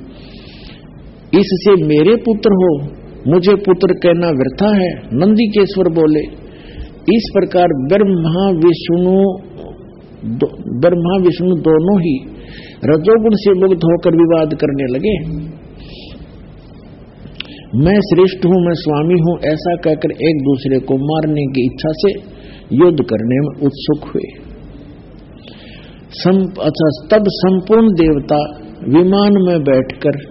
इससे मेरे पुत्र हो, मुझे पुत्र कहना व्यर्थ है। नंदीकेश्वर बोले, इस प्रकार ब्रह्मा विष्णु ब्रह्मा विष्णु दोनों ही रजोगुण से मुक्त होकर विवाद करने लगे। मैं श्रेष्ठ हूं, मैं स्वामी हूं, ऐसा कहकर एक दूसरे को मारने की इच्छा से युद्ध करने में उत्सुक हुए। सम, अच्छा तब संपूर्ण देवता विमान में बैठकर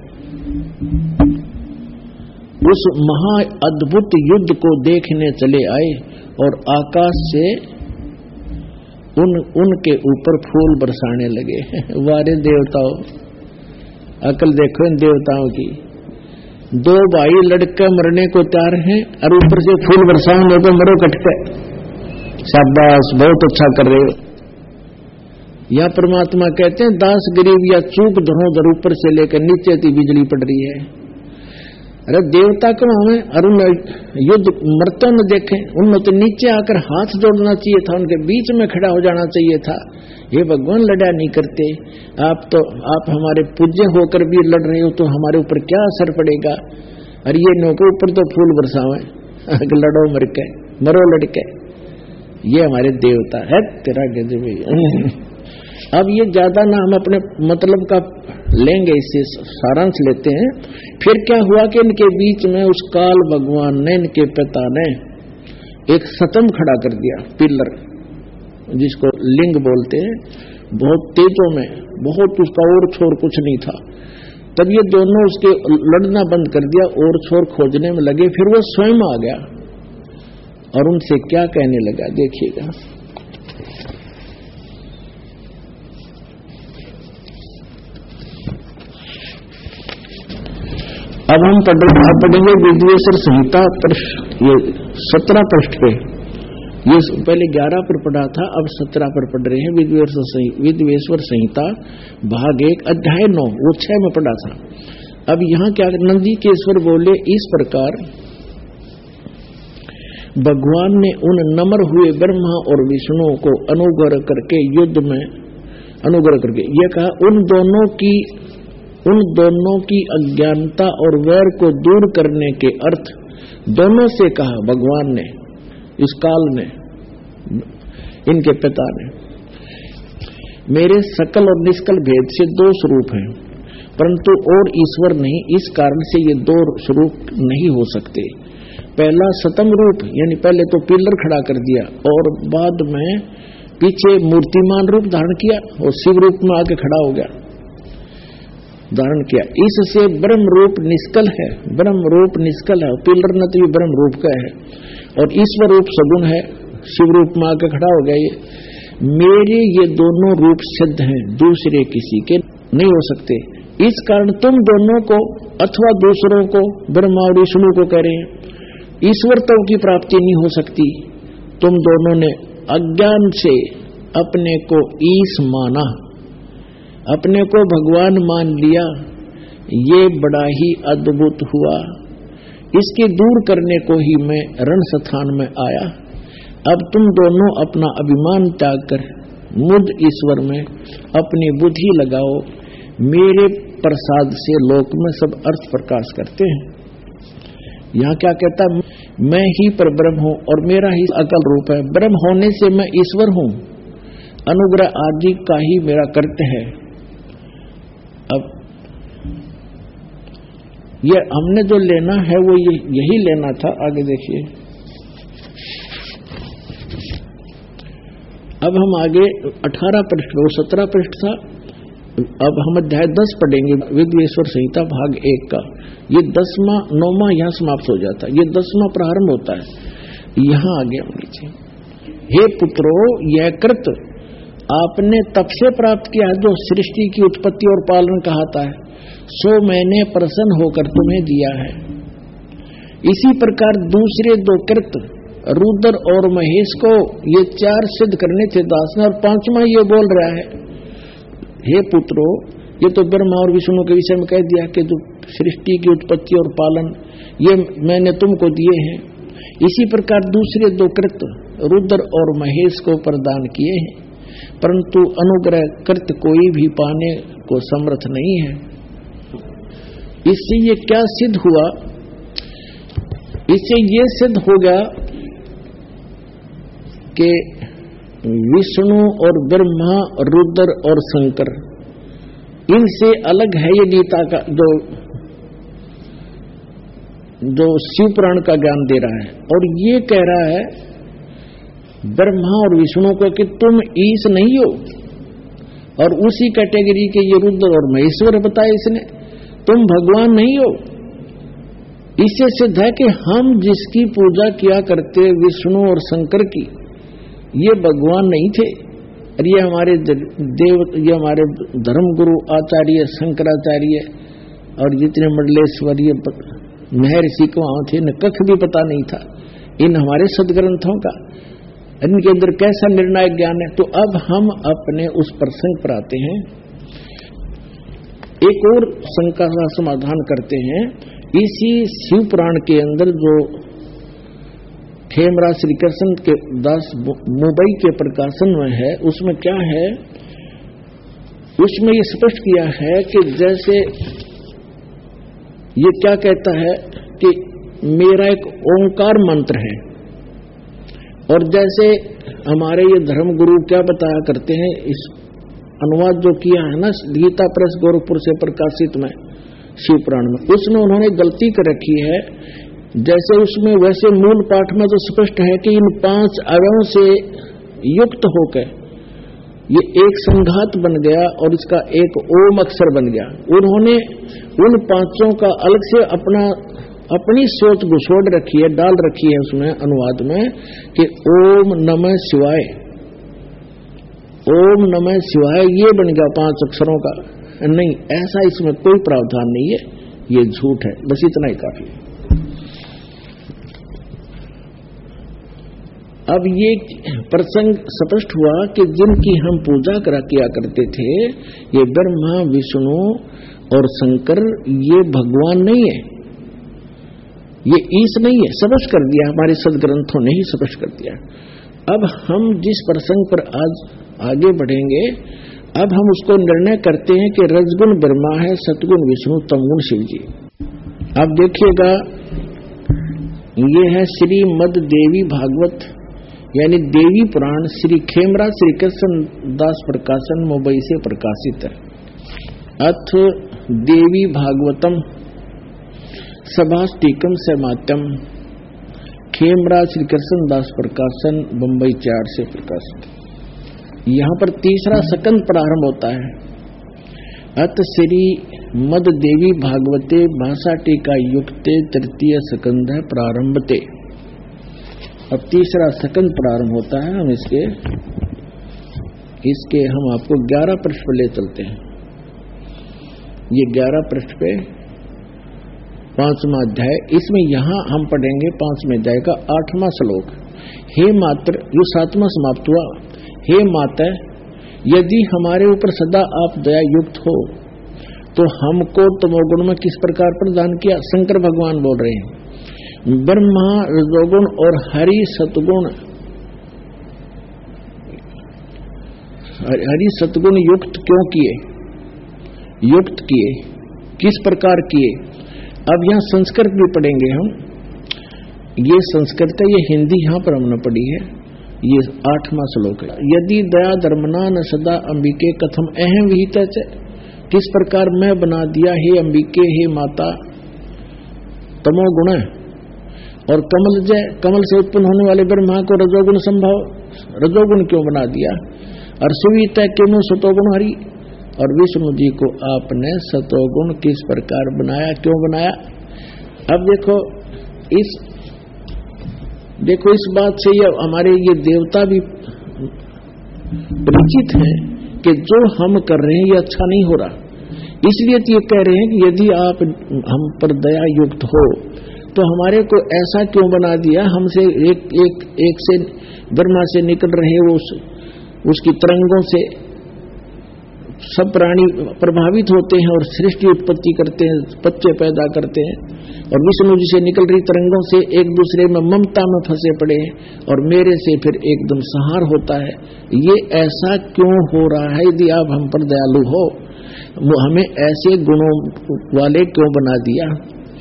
उस महा अद्भुत युद्ध को देखने चले आए और आकाश से उन उनके ऊपर फूल बरसाने लगे। वारे देवताओं, अकल देखो इन देवताओं की। दो भाई लड़के मरने को तैयार हैं और ऊपर से फूल बरसाओ तो मरो कटके। शाबाश, बहुत अच्छा कर रहे हो। या परमात्मा कहते हैं, दास गरीब या चूक धरोधर ऊपर से लेकर नीचे तक बिजली पड़ रही है। अरे देवता क्यों हमें अरुण युद्ध मरते न देखें? उनमें तो नीचे आकर हाथ जोड़ना चाहिए था, उनके बीच में खड़ा हो जाना चाहिए था। ये भगवान लड़ा नहीं करते। आप तो आप हमारे पूज्य होकर भी लड़ रहे हो तो हमारे ऊपर क्या असर पड़ेगा? अरे ये नो के ऊपर तो फूल बरसावे, लड़ो मर के, मरो लड़के। ये हमारे देवता है। तेरा गजब। अब ये ज्यादा ना हम अपने मतलब का लेंगे, इससे सारांश लेते हैं। फिर क्या हुआ कि इनके बीच में उस काल भगवान ने, इनके पिता ने एक स्तंभ खड़ा कर दिया, पिलर, जिसको लिंग बोलते हैं। बहुत तेजों में, बहुत उसका और छोर कुछ नहीं था। तब ये दोनों उसके लड़ना बंद कर दिया और छोर खोजने में लगे। फिर वो स्वयं आ गया और उनसे क्या कहने लगा, देखिएगा। अब हम पढ़ेंगे विद्वेश्वर संहिता ये सत्रह पृष्ठ पे। ये पहले ग्यारह पर पढ़ा था, अब सत्रह पर पढ़ रहे हैं। विद्वेश्वर विद्वेश्वर संहिता भाग एक अध्याय नौ, वो छह में पढ़ा था। अब यहाँ क्या नंदीकेश्वर बोले, इस प्रकार भगवान ने उन नम्र हुए ब्रह्मा और विष्णु को अनुग्रह करके युद्ध में अनुग्रह करके ये कहा, उन दोनों की उन दोनों की अज्ञानता और वैर को दूर करने के अर्थ दोनों से कहा भगवान ने, इस काल ने, इनके पिता ने। मेरे सकल और निष्कल भेद से दो स्वरूप हैं, परंतु और ईश्वर नहीं, इस कारण से ये दो स्वरूप नहीं हो सकते। पहला सतम रूप, यानी पहले तो पिलर खड़ा कर दिया और बाद में पीछे मूर्तिमान रूप धारण किया और शिव रूप में आके खड़ा हो गया, धारण किया। इससे ब्रह्म रूप निष्कल है, ब्रह्म रूप निष्कल है, पिलर न तो ये ब्रह्म रूप का है और ईश्वर रूप सगुण है, शिव रूप में आके खड़ा हो गया। ये मेरे ये दोनों रूप सिद्ध हैं, दूसरे किसी के नहीं हो सकते। इस कारण तुम दोनों को अथवा दूसरों को, ब्रह्मा और विष्णु को कह रहे हैं, ईश्वरत्व की प्राप्ति नहीं हो सकती। तुम दोनों ने अज्ञान से अपने को ईश माना, अपने को भगवान मान लिया, ये बड़ा ही अद्भुत हुआ। इसके दूर करने को ही मैं रण स्थान में आया। अब तुम दोनों अपना अभिमान त्याग कर मुझ ईश्वर में अपनी बुद्धि लगाओ। मेरे प्रसाद से लोक में सब अर्थ प्रकाश करते हैं। यहाँ क्या कहता, मैं ही परब्रह्म हूँ और मेरा ही अकल रूप है। ब्रह्म होने से मैं ईश्वर हूँ, अनुग्रह आदि का ही मेरा कर्तव्य है। अब ये हमने जो लेना है वो ये यही लेना था। आगे देखिए, अब हम आगे अठारह पृष्ठ, वो सत्रह पृष्ठ था, अब हम अध्याय दस पढ़ेंगे, विद्वेश्वर संहिता भाग एक का। ये दसवां नौवां यहाँ समाप्त हो जाता है, ये दसवां प्रारंभ होता है। यहाँ आगे हम नीचे, हे पुत्रो, यह कृत आपने तब से प्राप्त किया जो सृष्टि की उत्पत्ति और पालन कहता है, सो मैंने प्रसन्न होकर तुम्हें दिया है। इसी प्रकार दूसरे दो कृत रुद्र और महेश को ये चार सिद्ध करने थे दास ने, और पांचवा ये बोल रहा है, हे पुत्रो, ये तो ब्रह्मा और विष्णु के विषय में कह दिया कि जो सृष्टि की उत्पत्ति और पालन ये मैंने तुमको दिए हैं। इसी प्रकार दूसरे दो कृत रुद्र और महेश को प्रदान किए हैं, परंतु अनुग्रह कृत कोई भी पाने को समर्थ नहीं है। इससे ये क्या सिद्ध हुआ? इससे ये सिद्ध हो गया कि विष्णु और ब्रह्मा, रुद्र और शंकर, इनसे अलग है ये गीता का जो जो शिव पुराण का ज्ञान दे रहा है। और ये कह रहा है ब्रह्मा और विष्णु को कि तुम ईश नहीं हो, और उसी कैटेगरी के ये रुद्र और महेश्वर बताए इसने, तुम भगवान नहीं हो। इससे सिद्ध है कि हम जिसकी पूजा किया करते विष्णु और शंकर की, ये भगवान नहीं थे। और ये हमारे देव, ये हमारे धर्मगुरु आचार्य शंकराचार्य और जितने मंडलेश्वर ये महर्षि को वहां थे, न कख भी पता नहीं था इन हमारे सदग्रंथों का, इनके अंदर कैसा निर्णायक ज्ञान है। तो अब हम अपने उस प्रसंग पर आते हैं, एक और शंका का समाधान करते हैं। इसी शिव पुराण के अंदर जो खेमराज श्री कृष्ण के दास मुंबई के प्रकाशन में है, उसमें क्या है, उसमें ये स्पष्ट किया है कि जैसे ये क्या कहता है कि मेरा एक ओंकार मंत्र है, और जैसे हमारे ये धर्मगुरु क्या बताया करते हैं, इस अनुवाद जो किया है ना गीता प्रेस गोरखपुर से प्रकाशित में शिव पुराण में, उसमें उन्होंने गलती कर रखी है। जैसे उसमें वैसे मूल पाठ में तो स्पष्ट है कि इन पांच अवयवों से युक्त होकर ये एक संघात बन गया और इसका एक ओम अक्षर बन गया। उन्होंने उन पांचों का अलग से अपना अपनी सोच घुसोड़ रखी है, डाल रखी है उसमें अनुवाद में कि ओम नमः शिवाय, ओम नमः शिवाय ये बन गया पांच अक्षरों का। नहीं, ऐसा इसमें कोई प्रावधान नहीं है, ये झूठ है। बस इतना ही काफी है। अब ये प्रसंग स्पष्ट हुआ कि जिनकी हम पूजा करा किया करते थे, ये ब्रह्मा विष्णु और शंकर, ये भगवान नहीं है, ये ईश नहीं है। स्पष्ट कर दिया, हमारे सदग्रंथों ने ही स्पष्ट कर दिया। अब हम जिस प्रसंग पर आज आगे बढ़ेंगे, अब हम उसको निर्णय करते हैं कि रजगुण ब्रह्मा है, सतगुण विष्णु, तमगुण शिव जी। अब देखिएगा, ये है श्रीमद देवी भागवत यानी देवी पुराण, श्री खेमरा श्री कृष्ण दास प्रकाशन मुंबई से प्रकाशित है। अथ देवी भागवतम सभाष्टिकम समात्यम, खेमरा श्री कृष्ण दास प्रकाशन मुंबई चार से प्रकाशित। यहाँ पर तीसरा सकंद प्रारंभ होता है। अत श्री मद देवी भागवते भाषा टीका युक्ते तृतीय सकंद है प्रारंभते। अब तीसरा सकंद प्रारंभ होता है। हम इसके इसके हम आपको ग्यारह पृष्ठ पर ले चलते हैं। ये ग्यारह पृष्ठ पे पांचवा अध्याय, इसमें यहां हम पढ़ेंगे पांचवें अध्याय का आठवां श्लोक। हे मात्र, ये सातवां समाप्त हुआ। हे माता, यदि हमारे ऊपर सदा आप दया युक्त हो तो हमको तमोगुण में किस प्रकार प्रदान किया। शंकर भगवान बोल रहे हैं, ब्रह्मा रजोगुण और हरि सतगुण, हरि सतगुण युक्त क्यों किए, युक्त किए, किस प्रकार किए। अब यहाँ संस्कृत भी पढ़ेंगे हम। ये संस्कृत है, ये हिंदी यहाँ पर हमने पढ़ी है। ये आठवां श्लोक है। यदि दया धर्मना न सदा अंबिके कथम अहम विहित, किस प्रकार मैं बना दिया हे अंबिके, हे माता तमोगुण और कमल जय, कमल से उत्पन्न होने वाले ब्रह्मा को रजोगुण संभव, रजोगुण क्यों बना दिया। और सुविता क्यों सतोगुण हरि, और विष्णु जी को आपने सतोगुण किस प्रकार बनाया, क्यों बनाया। अब देखो इस देखो इस बात से ये हमारे ये देवता भी परिचित हैं कि जो हम कर रहे हैं ये अच्छा नहीं हो रहा। इसलिए तो ये कह रहे हैं कि यदि आप हम पर दया युक्त हो तो हमारे को ऐसा क्यों बना दिया। हमसे एक एक एक से ब्रह्मा से निकल रहे उस उसकी तरंगों से सब प्राणी प्रभावित होते हैं और सृष्टि उत्पत्ति करते हैं, बच्चे पैदा करते हैं। और विष्णु जी से निकल रही तरंगों से एक दूसरे में ममता में फंसे पड़े हैं और मेरे से फिर एकदम संहार होता है। ये ऐसा क्यों हो रहा है। यदि आप हम पर दयालु हो, हमें ऐसे गुणों वाले क्यों बना दिया,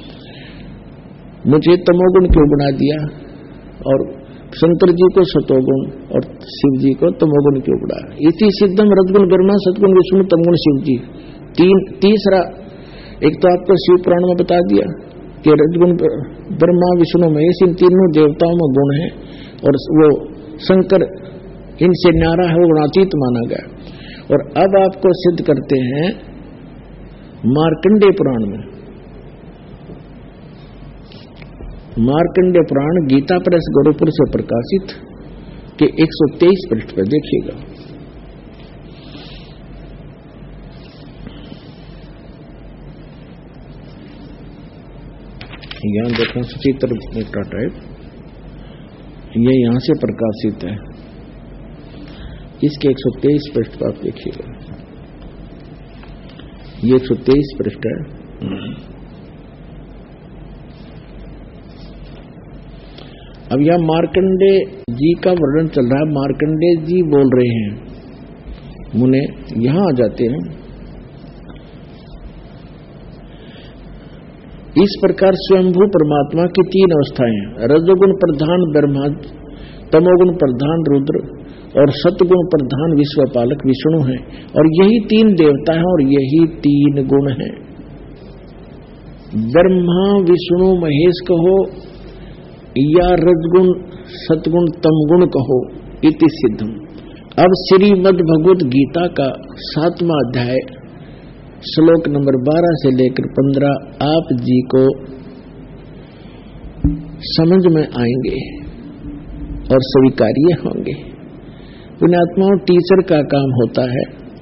मुझे तमोगुण क्यों बना दिया, और शंकर जी को सतोगुण और शिव जी को तमोगुण क्यों बनाया। इसी सिद्धम रजगुण ब्रह्मा सतगुण विष्णु तमगुण शिव जी। तीन तीसरा, एक तो आपको शिव पुराण में बता दिया कि रजगुण ब्रह्मा विष्णु महेश इन तीनों देवताओं में गुण है और वो शंकर इनसे न्यारा है, वो गुणातीत माना गया। और अब आपको सिद्ध करते हैं मार्कंडेय पुराण में, मार्कंडेय पुराण गीता प्रेस गोरखपुर से प्रकाशित के एक सौ तेईस पृष्ठ पर देखिएगा। यहां देखें सचित्र मोटा टाइप, ये यहां से प्रकाशित है। इसके एक सौ तेईस पृष्ठ पर आप देखिएगा, ये एक सौ तेईस पृष्ठ है। अब यह मार्कंडे जी का वर्णन चल रहा है। मार्कंडे जी बोल रहे हैं, मुने यहां आ जाते हैं। इस प्रकार स्वयंभू परमात्मा की तीन अवस्थाएं हैं। रजोगुण प्रधान ब्रह्मा, तमोगुण प्रधान रुद्र और सतगुण प्रधान विश्वपालक विष्णु हैं। और यही तीन देवता हैं और यही तीन गुण हैं। ब्रह्मा विष्णु महेश कहो या रजगुण सतगुण तमगुण कहो, इति सिद्धम। अब श्रीमद् भगवत गीता का सातवां अध्याय श्लोक नंबर बारह से लेकर पंद्रह आप जी को समझ में आएंगे और स्वीकार्य होंगे। पुण्यात्माओं, टीचर का काम होता है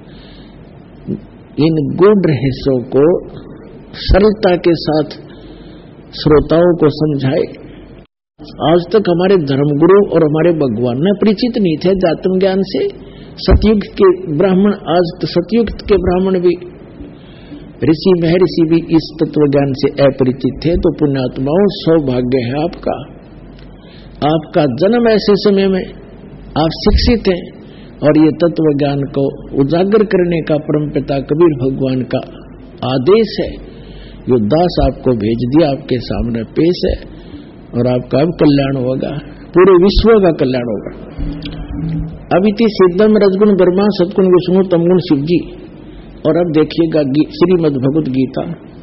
इन गूढ़ रहस्यों को सरलता के साथ श्रोताओं को समझाए। आज तक हमारे धर्मगुरु और हमारे भगवान में परिचित नहीं थे जातम ज्ञान से। सतयुग के ब्राह्मण, आज तो सतयुग के ब्राह्मण भी, ऋषि महर्षि भी इस तत्व ज्ञान से अपरिचित थे। तो पुण्यात्माओं, सौभाग्य है आपका, आपका जन्म ऐसे समय में आप शिक्षित हैं और ये तत्व ज्ञान को उजागर करने का परमपिता कबीर भगवान का आदेश है। यो दास आपको भेज दिया, आपके सामने पेश है और आपका अब कल्याण होगा, पूरे विश्व का कल्याण होगा। अब इति सिद्धम रजगुण ब्रह्मा सतगुण विष्णु तमगुण शिव जी। और अब देखिएगा श्रीमद् भगवत गीता,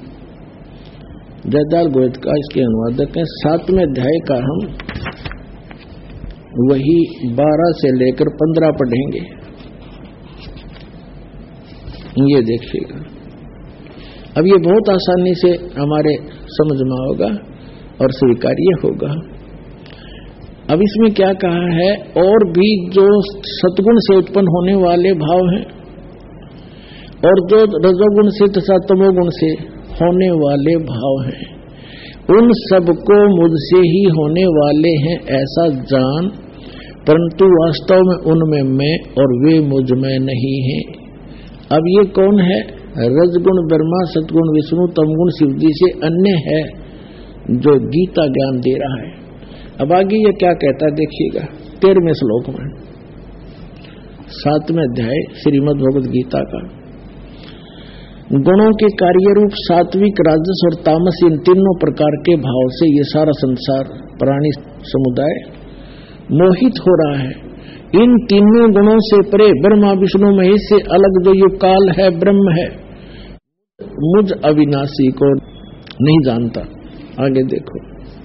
जयदाल गोयत का इसके अनुवादक है। सातवें अध्याय का हम वही बारह से लेकर पंद्रह पढ़ेंगे। ये देखिएगा, अब ये बहुत आसानी से हमारे समझ में होगा और स्वीकार्य होगा। अब इसमें क्या कहा है, और भी जो सतगुण से उत्पन्न होने वाले भाव हैं और जो रजोगुण से तथा तमोगुण से होने वाले भाव हैं, उन सबको मुझसे ही होने वाले हैं ऐसा जान, परंतु वास्तव में उनमें मैं और वे मुझ में नहीं हैं। अब ये कौन है? रजगुण ब्रह्मा सतगुण विष्णु तमगुण शिव जी से अन्य है जो गीता ज्ञान दे रहा है। अब आगे ये क्या कहता है देखिएगा, तेरहवें श्लोक में, सातवें अध्याय श्रीमद् भगवत गीता का। गुणों के कार्य रूप सात्विक, राजस और तामस, इन तीनों प्रकार के भाव से ये सारा संसार प्राणी समुदाय मोहित हो रहा है। इन तीनों गुणों से परे ब्रह्मा विष्णु महेश से अलग जो ये काल है, ब्रह्म है, मुझ अविनाशी को नहीं जानता। आगे देखो,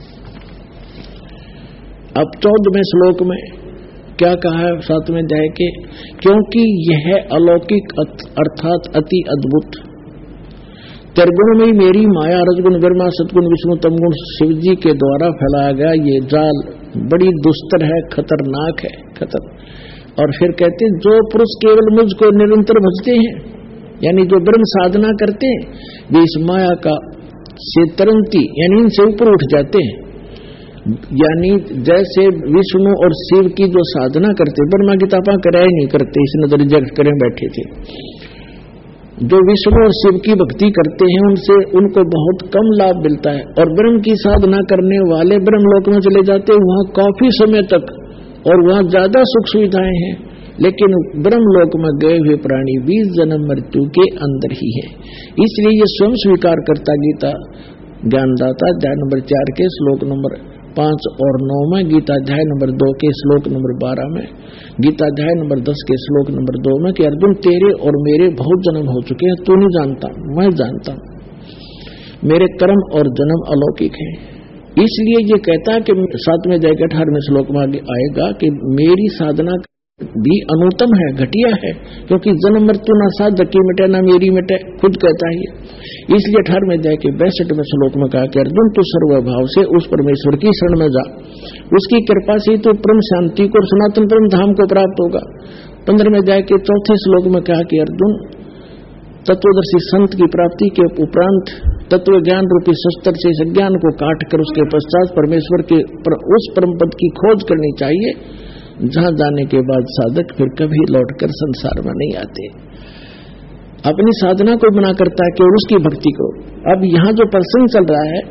अब चौदहवें श्लोक में क्या कहा है सातवें अध्याय के, क्योंकि यह अलौकिक अर्थात अति अद्भुत त्रिगुण में मेरी माया, रजगुण ब्रह्मा सतगुण विष्णु तमगुण शिव जी के द्वारा फैलाया गया ये जाल बड़ी दुस्तर है, खतरनाक है, खतर। और फिर कहते हैं, जो पुरुष केवल मुझको निरंतर भजते हैं, यानी जो ब्रह्म साधना करते हैं, वे इस माया का से तरंती यानी इनसे ऊपर उठ जाते हैं। यानी जैसे विष्णु और शिव की जो साधना करते, ब्रह्मा की तपा कराया नहीं करते, इस नजर जग करें बैठे थे। जो विष्णु और शिव की भक्ति करते हैं उनसे उनको बहुत कम लाभ मिलता है, और ब्रह्म की साधना करने वाले ब्रह्मलोक में चले जाते हैं, वहां काफी समय तक और वहां ज्यादा सुख सुविधाएं हैं। लेकिन ब्रह्मलोक में गए हुए प्राणी बीस जन्म मृत्यु के अंदर ही है। इसलिए ये स्वयं स्वीकार करता गीता ज्ञानदाता अध्याय नंबर चार के श्लोक नंबर पांच और नौ में, गीता अध्याय नंबर दो के श्लोक नंबर बारह में, गीता अध्याय नंबर दस के श्लोक नंबर दो में कि अर्जुन तेरे और मेरे बहुत जन्म हो चुके हैं, तू नहीं जानता, मैं जानता हूं, मेरे कर्म और जन्म अलौकिक है। इसलिए ये कहता है कि सातवें अध्याय के अठारहवें श्लोक में आगे आएगा कि मेरी साधना भी अनुत्तम है, घटिया है, क्योंकि जन्म मृत्यु ना साधक की मिटे ना मेरी मिटे, खुद कहता है। इसलिए अठारहवें अध्याय के बैसठवें श्लोक में कहा कि अर्जुन तू सर्वभाव से उस परमेश्वर की शरण में जा, उसकी कृपा से तो परम शांति को और सनातन परम धाम को प्राप्त होगा। पंद्रहवें अध्याय के चौथे श्लोक में कहा कि अर्जुन तत्वदर्शी संत की प्राप्ति के उपरांत तत्व ज्ञान रूपी शस्त्र से इस ज्ञान को काट कर उसके पश्चात परमेश्वर के पर उस परम पद की खोज करनी चाहिए, जहां जाने के बाद साधक फिर कभी लौटकर संसार में नहीं आते। अपनी साधना को बना करता है केवल उसकी भक्ति को। अब यहां जो प्रसंग चल रहा है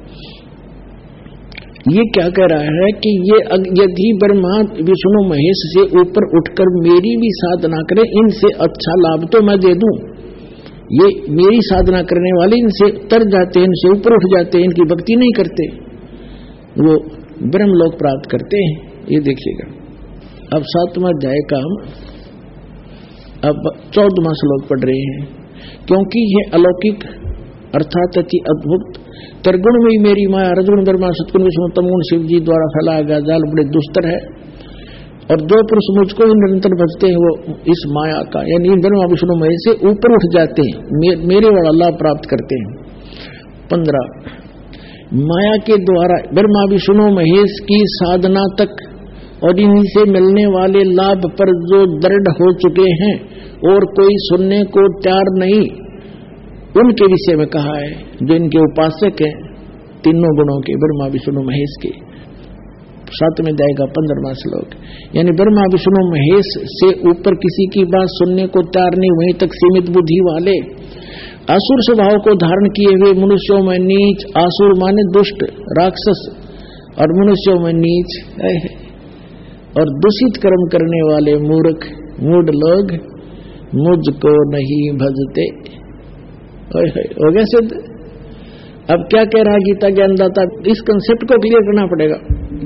ये क्या कह रहा है कि ये यदि ब्रह्मा विष्णु महेश से ऊपर उठकर मेरी भी साधना करे, इनसे अच्छा लाभ तो मैं दे दूं। ये मेरी साधना करने वाले इनसे तर जाते हैं, इनसे ऊपर उठ जाते हैं, इनकी भक्ति नहीं करते, वो ब्रह्मलोक प्राप्त करते हैं। ये देखिएगा, अब सातवां अध्याय का हम अब चौदहवां श्लोक पढ़ रहे हैं। क्योंकि यह अलौकिक अर्थात अति अद्भुत त्रिगुण में ही मेरी माया, रजगुण ब्रह्मा सतगुण विष्णु तमगुण शिव जी द्वारा फैलाया गया जाल बड़े दुस्तर है और जो पुरुष मुझको ही निरंतर भजते हैं वो इस माया का यानी ब्रह्मा विष्णु महेश से ऊपर उठ जाते हैं, मे, मेरे वाला लाभ प्राप्त करते हैं। पंद्रह, माया के द्वारा ब्रह्मा विष्णु महेश की साधना तक और इन्हीं से मिलने वाले लाभ पर जो दृढ़ हो चुके हैं और कोई सुनने को तैयार नहीं, उनके विषय में कहा है जो इनके उपासक हैं तीनों गुणों के, ब्रह्मा विष्णु महेश के। सातवें अध्याय का पंद्रहवां श्लोक, यानी ब्रह्मा विष्णु महेश से ऊपर किसी की बात सुनने को तैयार नहीं, वहीं तक सीमित बुद्धि वाले असुर स्वभाव को धारण किए हुए मनुष्यों में नीच, आसुर माने दुष्ट राक्षस और मनुष्यों में नीच और दूषित कर्म करने वाले मूर्ख मूढ़ लोग मुझको नहीं भजते। हो गया सिद्ध। अब क्या कह रहा गीता ज्ञानदाता, इस कंसेप्ट को क्लियर करना पड़ेगा।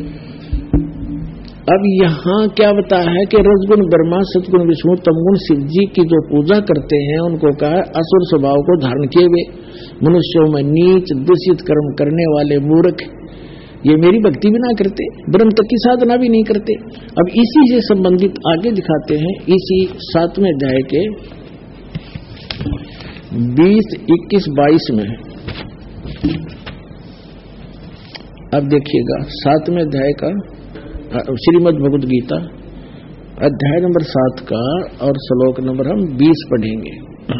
अब यहाँ क्या बताया है कि रजगुण ब्रह्मा, सतगुण विष्णु, तमगुण शिव जी की जो पूजा करते हैं उनको कहा असुर स्वभाव को धारण किए हुए मनुष्यों में नीच, दूषित कर्म करने वाले मूर्ख, ये मेरी भक्ति भी ना करते, ब्रह्म तक की साधना भी नहीं करते। अब इसी से संबंधित आगे दिखाते हैं इसी सातवें अध्याय के बीस, इक्कीस, बाईस में। अब देखिएगा सातवें अध्याय का श्रीमद् भगवद गीता अध्याय नंबर सात का और श्लोक नंबर हम बीस पढ़ेंगे।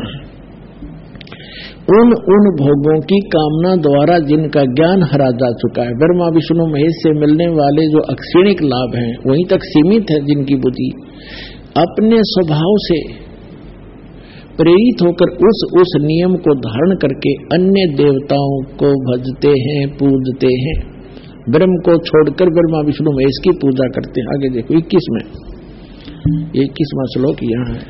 उन उन भोगों की कामना द्वारा जिनका ज्ञान हरा जा चुका है, ब्रह्मा विष्णु महेश से मिलने वाले जो अक्षणिक लाभ हैं वहीं तक सीमित है, जिनकी बुद्धि अपने स्वभाव से प्रेरित होकर उस उस नियम को धारण करके अन्य देवताओं को भजते हैं, पूजते हैं, ब्रह्म को छोड़कर ब्रह्मा विष्णु महेश की पूजा करते हैं। आगे देखो इक्कीस में, इक्कीसवां श्लोक यहाँ है।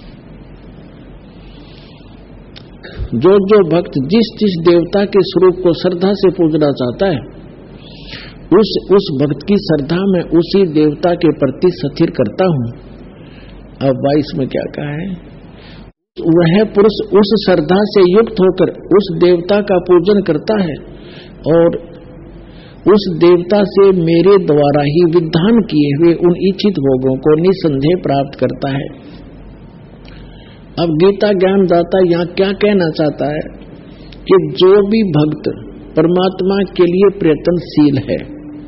जो जो भक्त जिस जिस देवता के स्वरूप को श्रद्धा से पूजना चाहता है, उस उस भक्त की श्रद्धा में उसी देवता के प्रति स्थिर करता हूँ। अब बाईस में क्या कहा है, वह पुरुष उस श्रद्धा से युक्त होकर उस देवता का पूजन करता है और उस देवता से मेरे द्वारा ही विधान किए हुए उन इच्छित भोगों को निसंदेह प्राप्त करता है। अब गीता ज्ञानदाता यहाँ क्या कहना चाहता है कि जो भी भक्त परमात्मा के लिए प्रयत्नशील है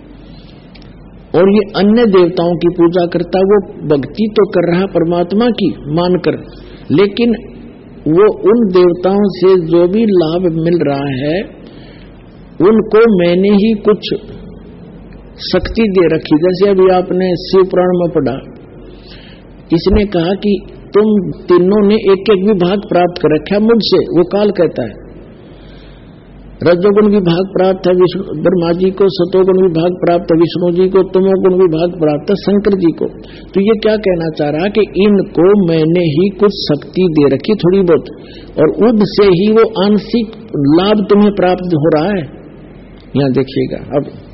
और ये अन्य देवताओं की पूजा करता, वो भक्ति तो कर रहा परमात्मा की मानकर, लेकिन वो उन देवताओं से जो भी लाभ मिल रहा है उनको मैंने ही कुछ शक्ति दे रखी। जैसे अभी आपने शिव पुराण में पढ़ा, इसने कहा कि तुम तीनों ने एक एक विभाग प्राप्त कर रखा मुझसे, वो काल कहता है। रजोगुण विभाग प्राप्त है विष्णु ब्रह्मा जी को, सतोगुण विभाग प्राप्त है विष्णु जी को, तमोगुण विभाग प्राप्त है शंकर जी को। तो ये क्या कहना चाह रहा कि इनको मैंने ही कुछ शक्ति दे रखी थोड़ी बहुत, और उनसे ही वो आंशिक लाभ तुम्हें प्राप्त हो रहा है। यहाँ देखिएगा अब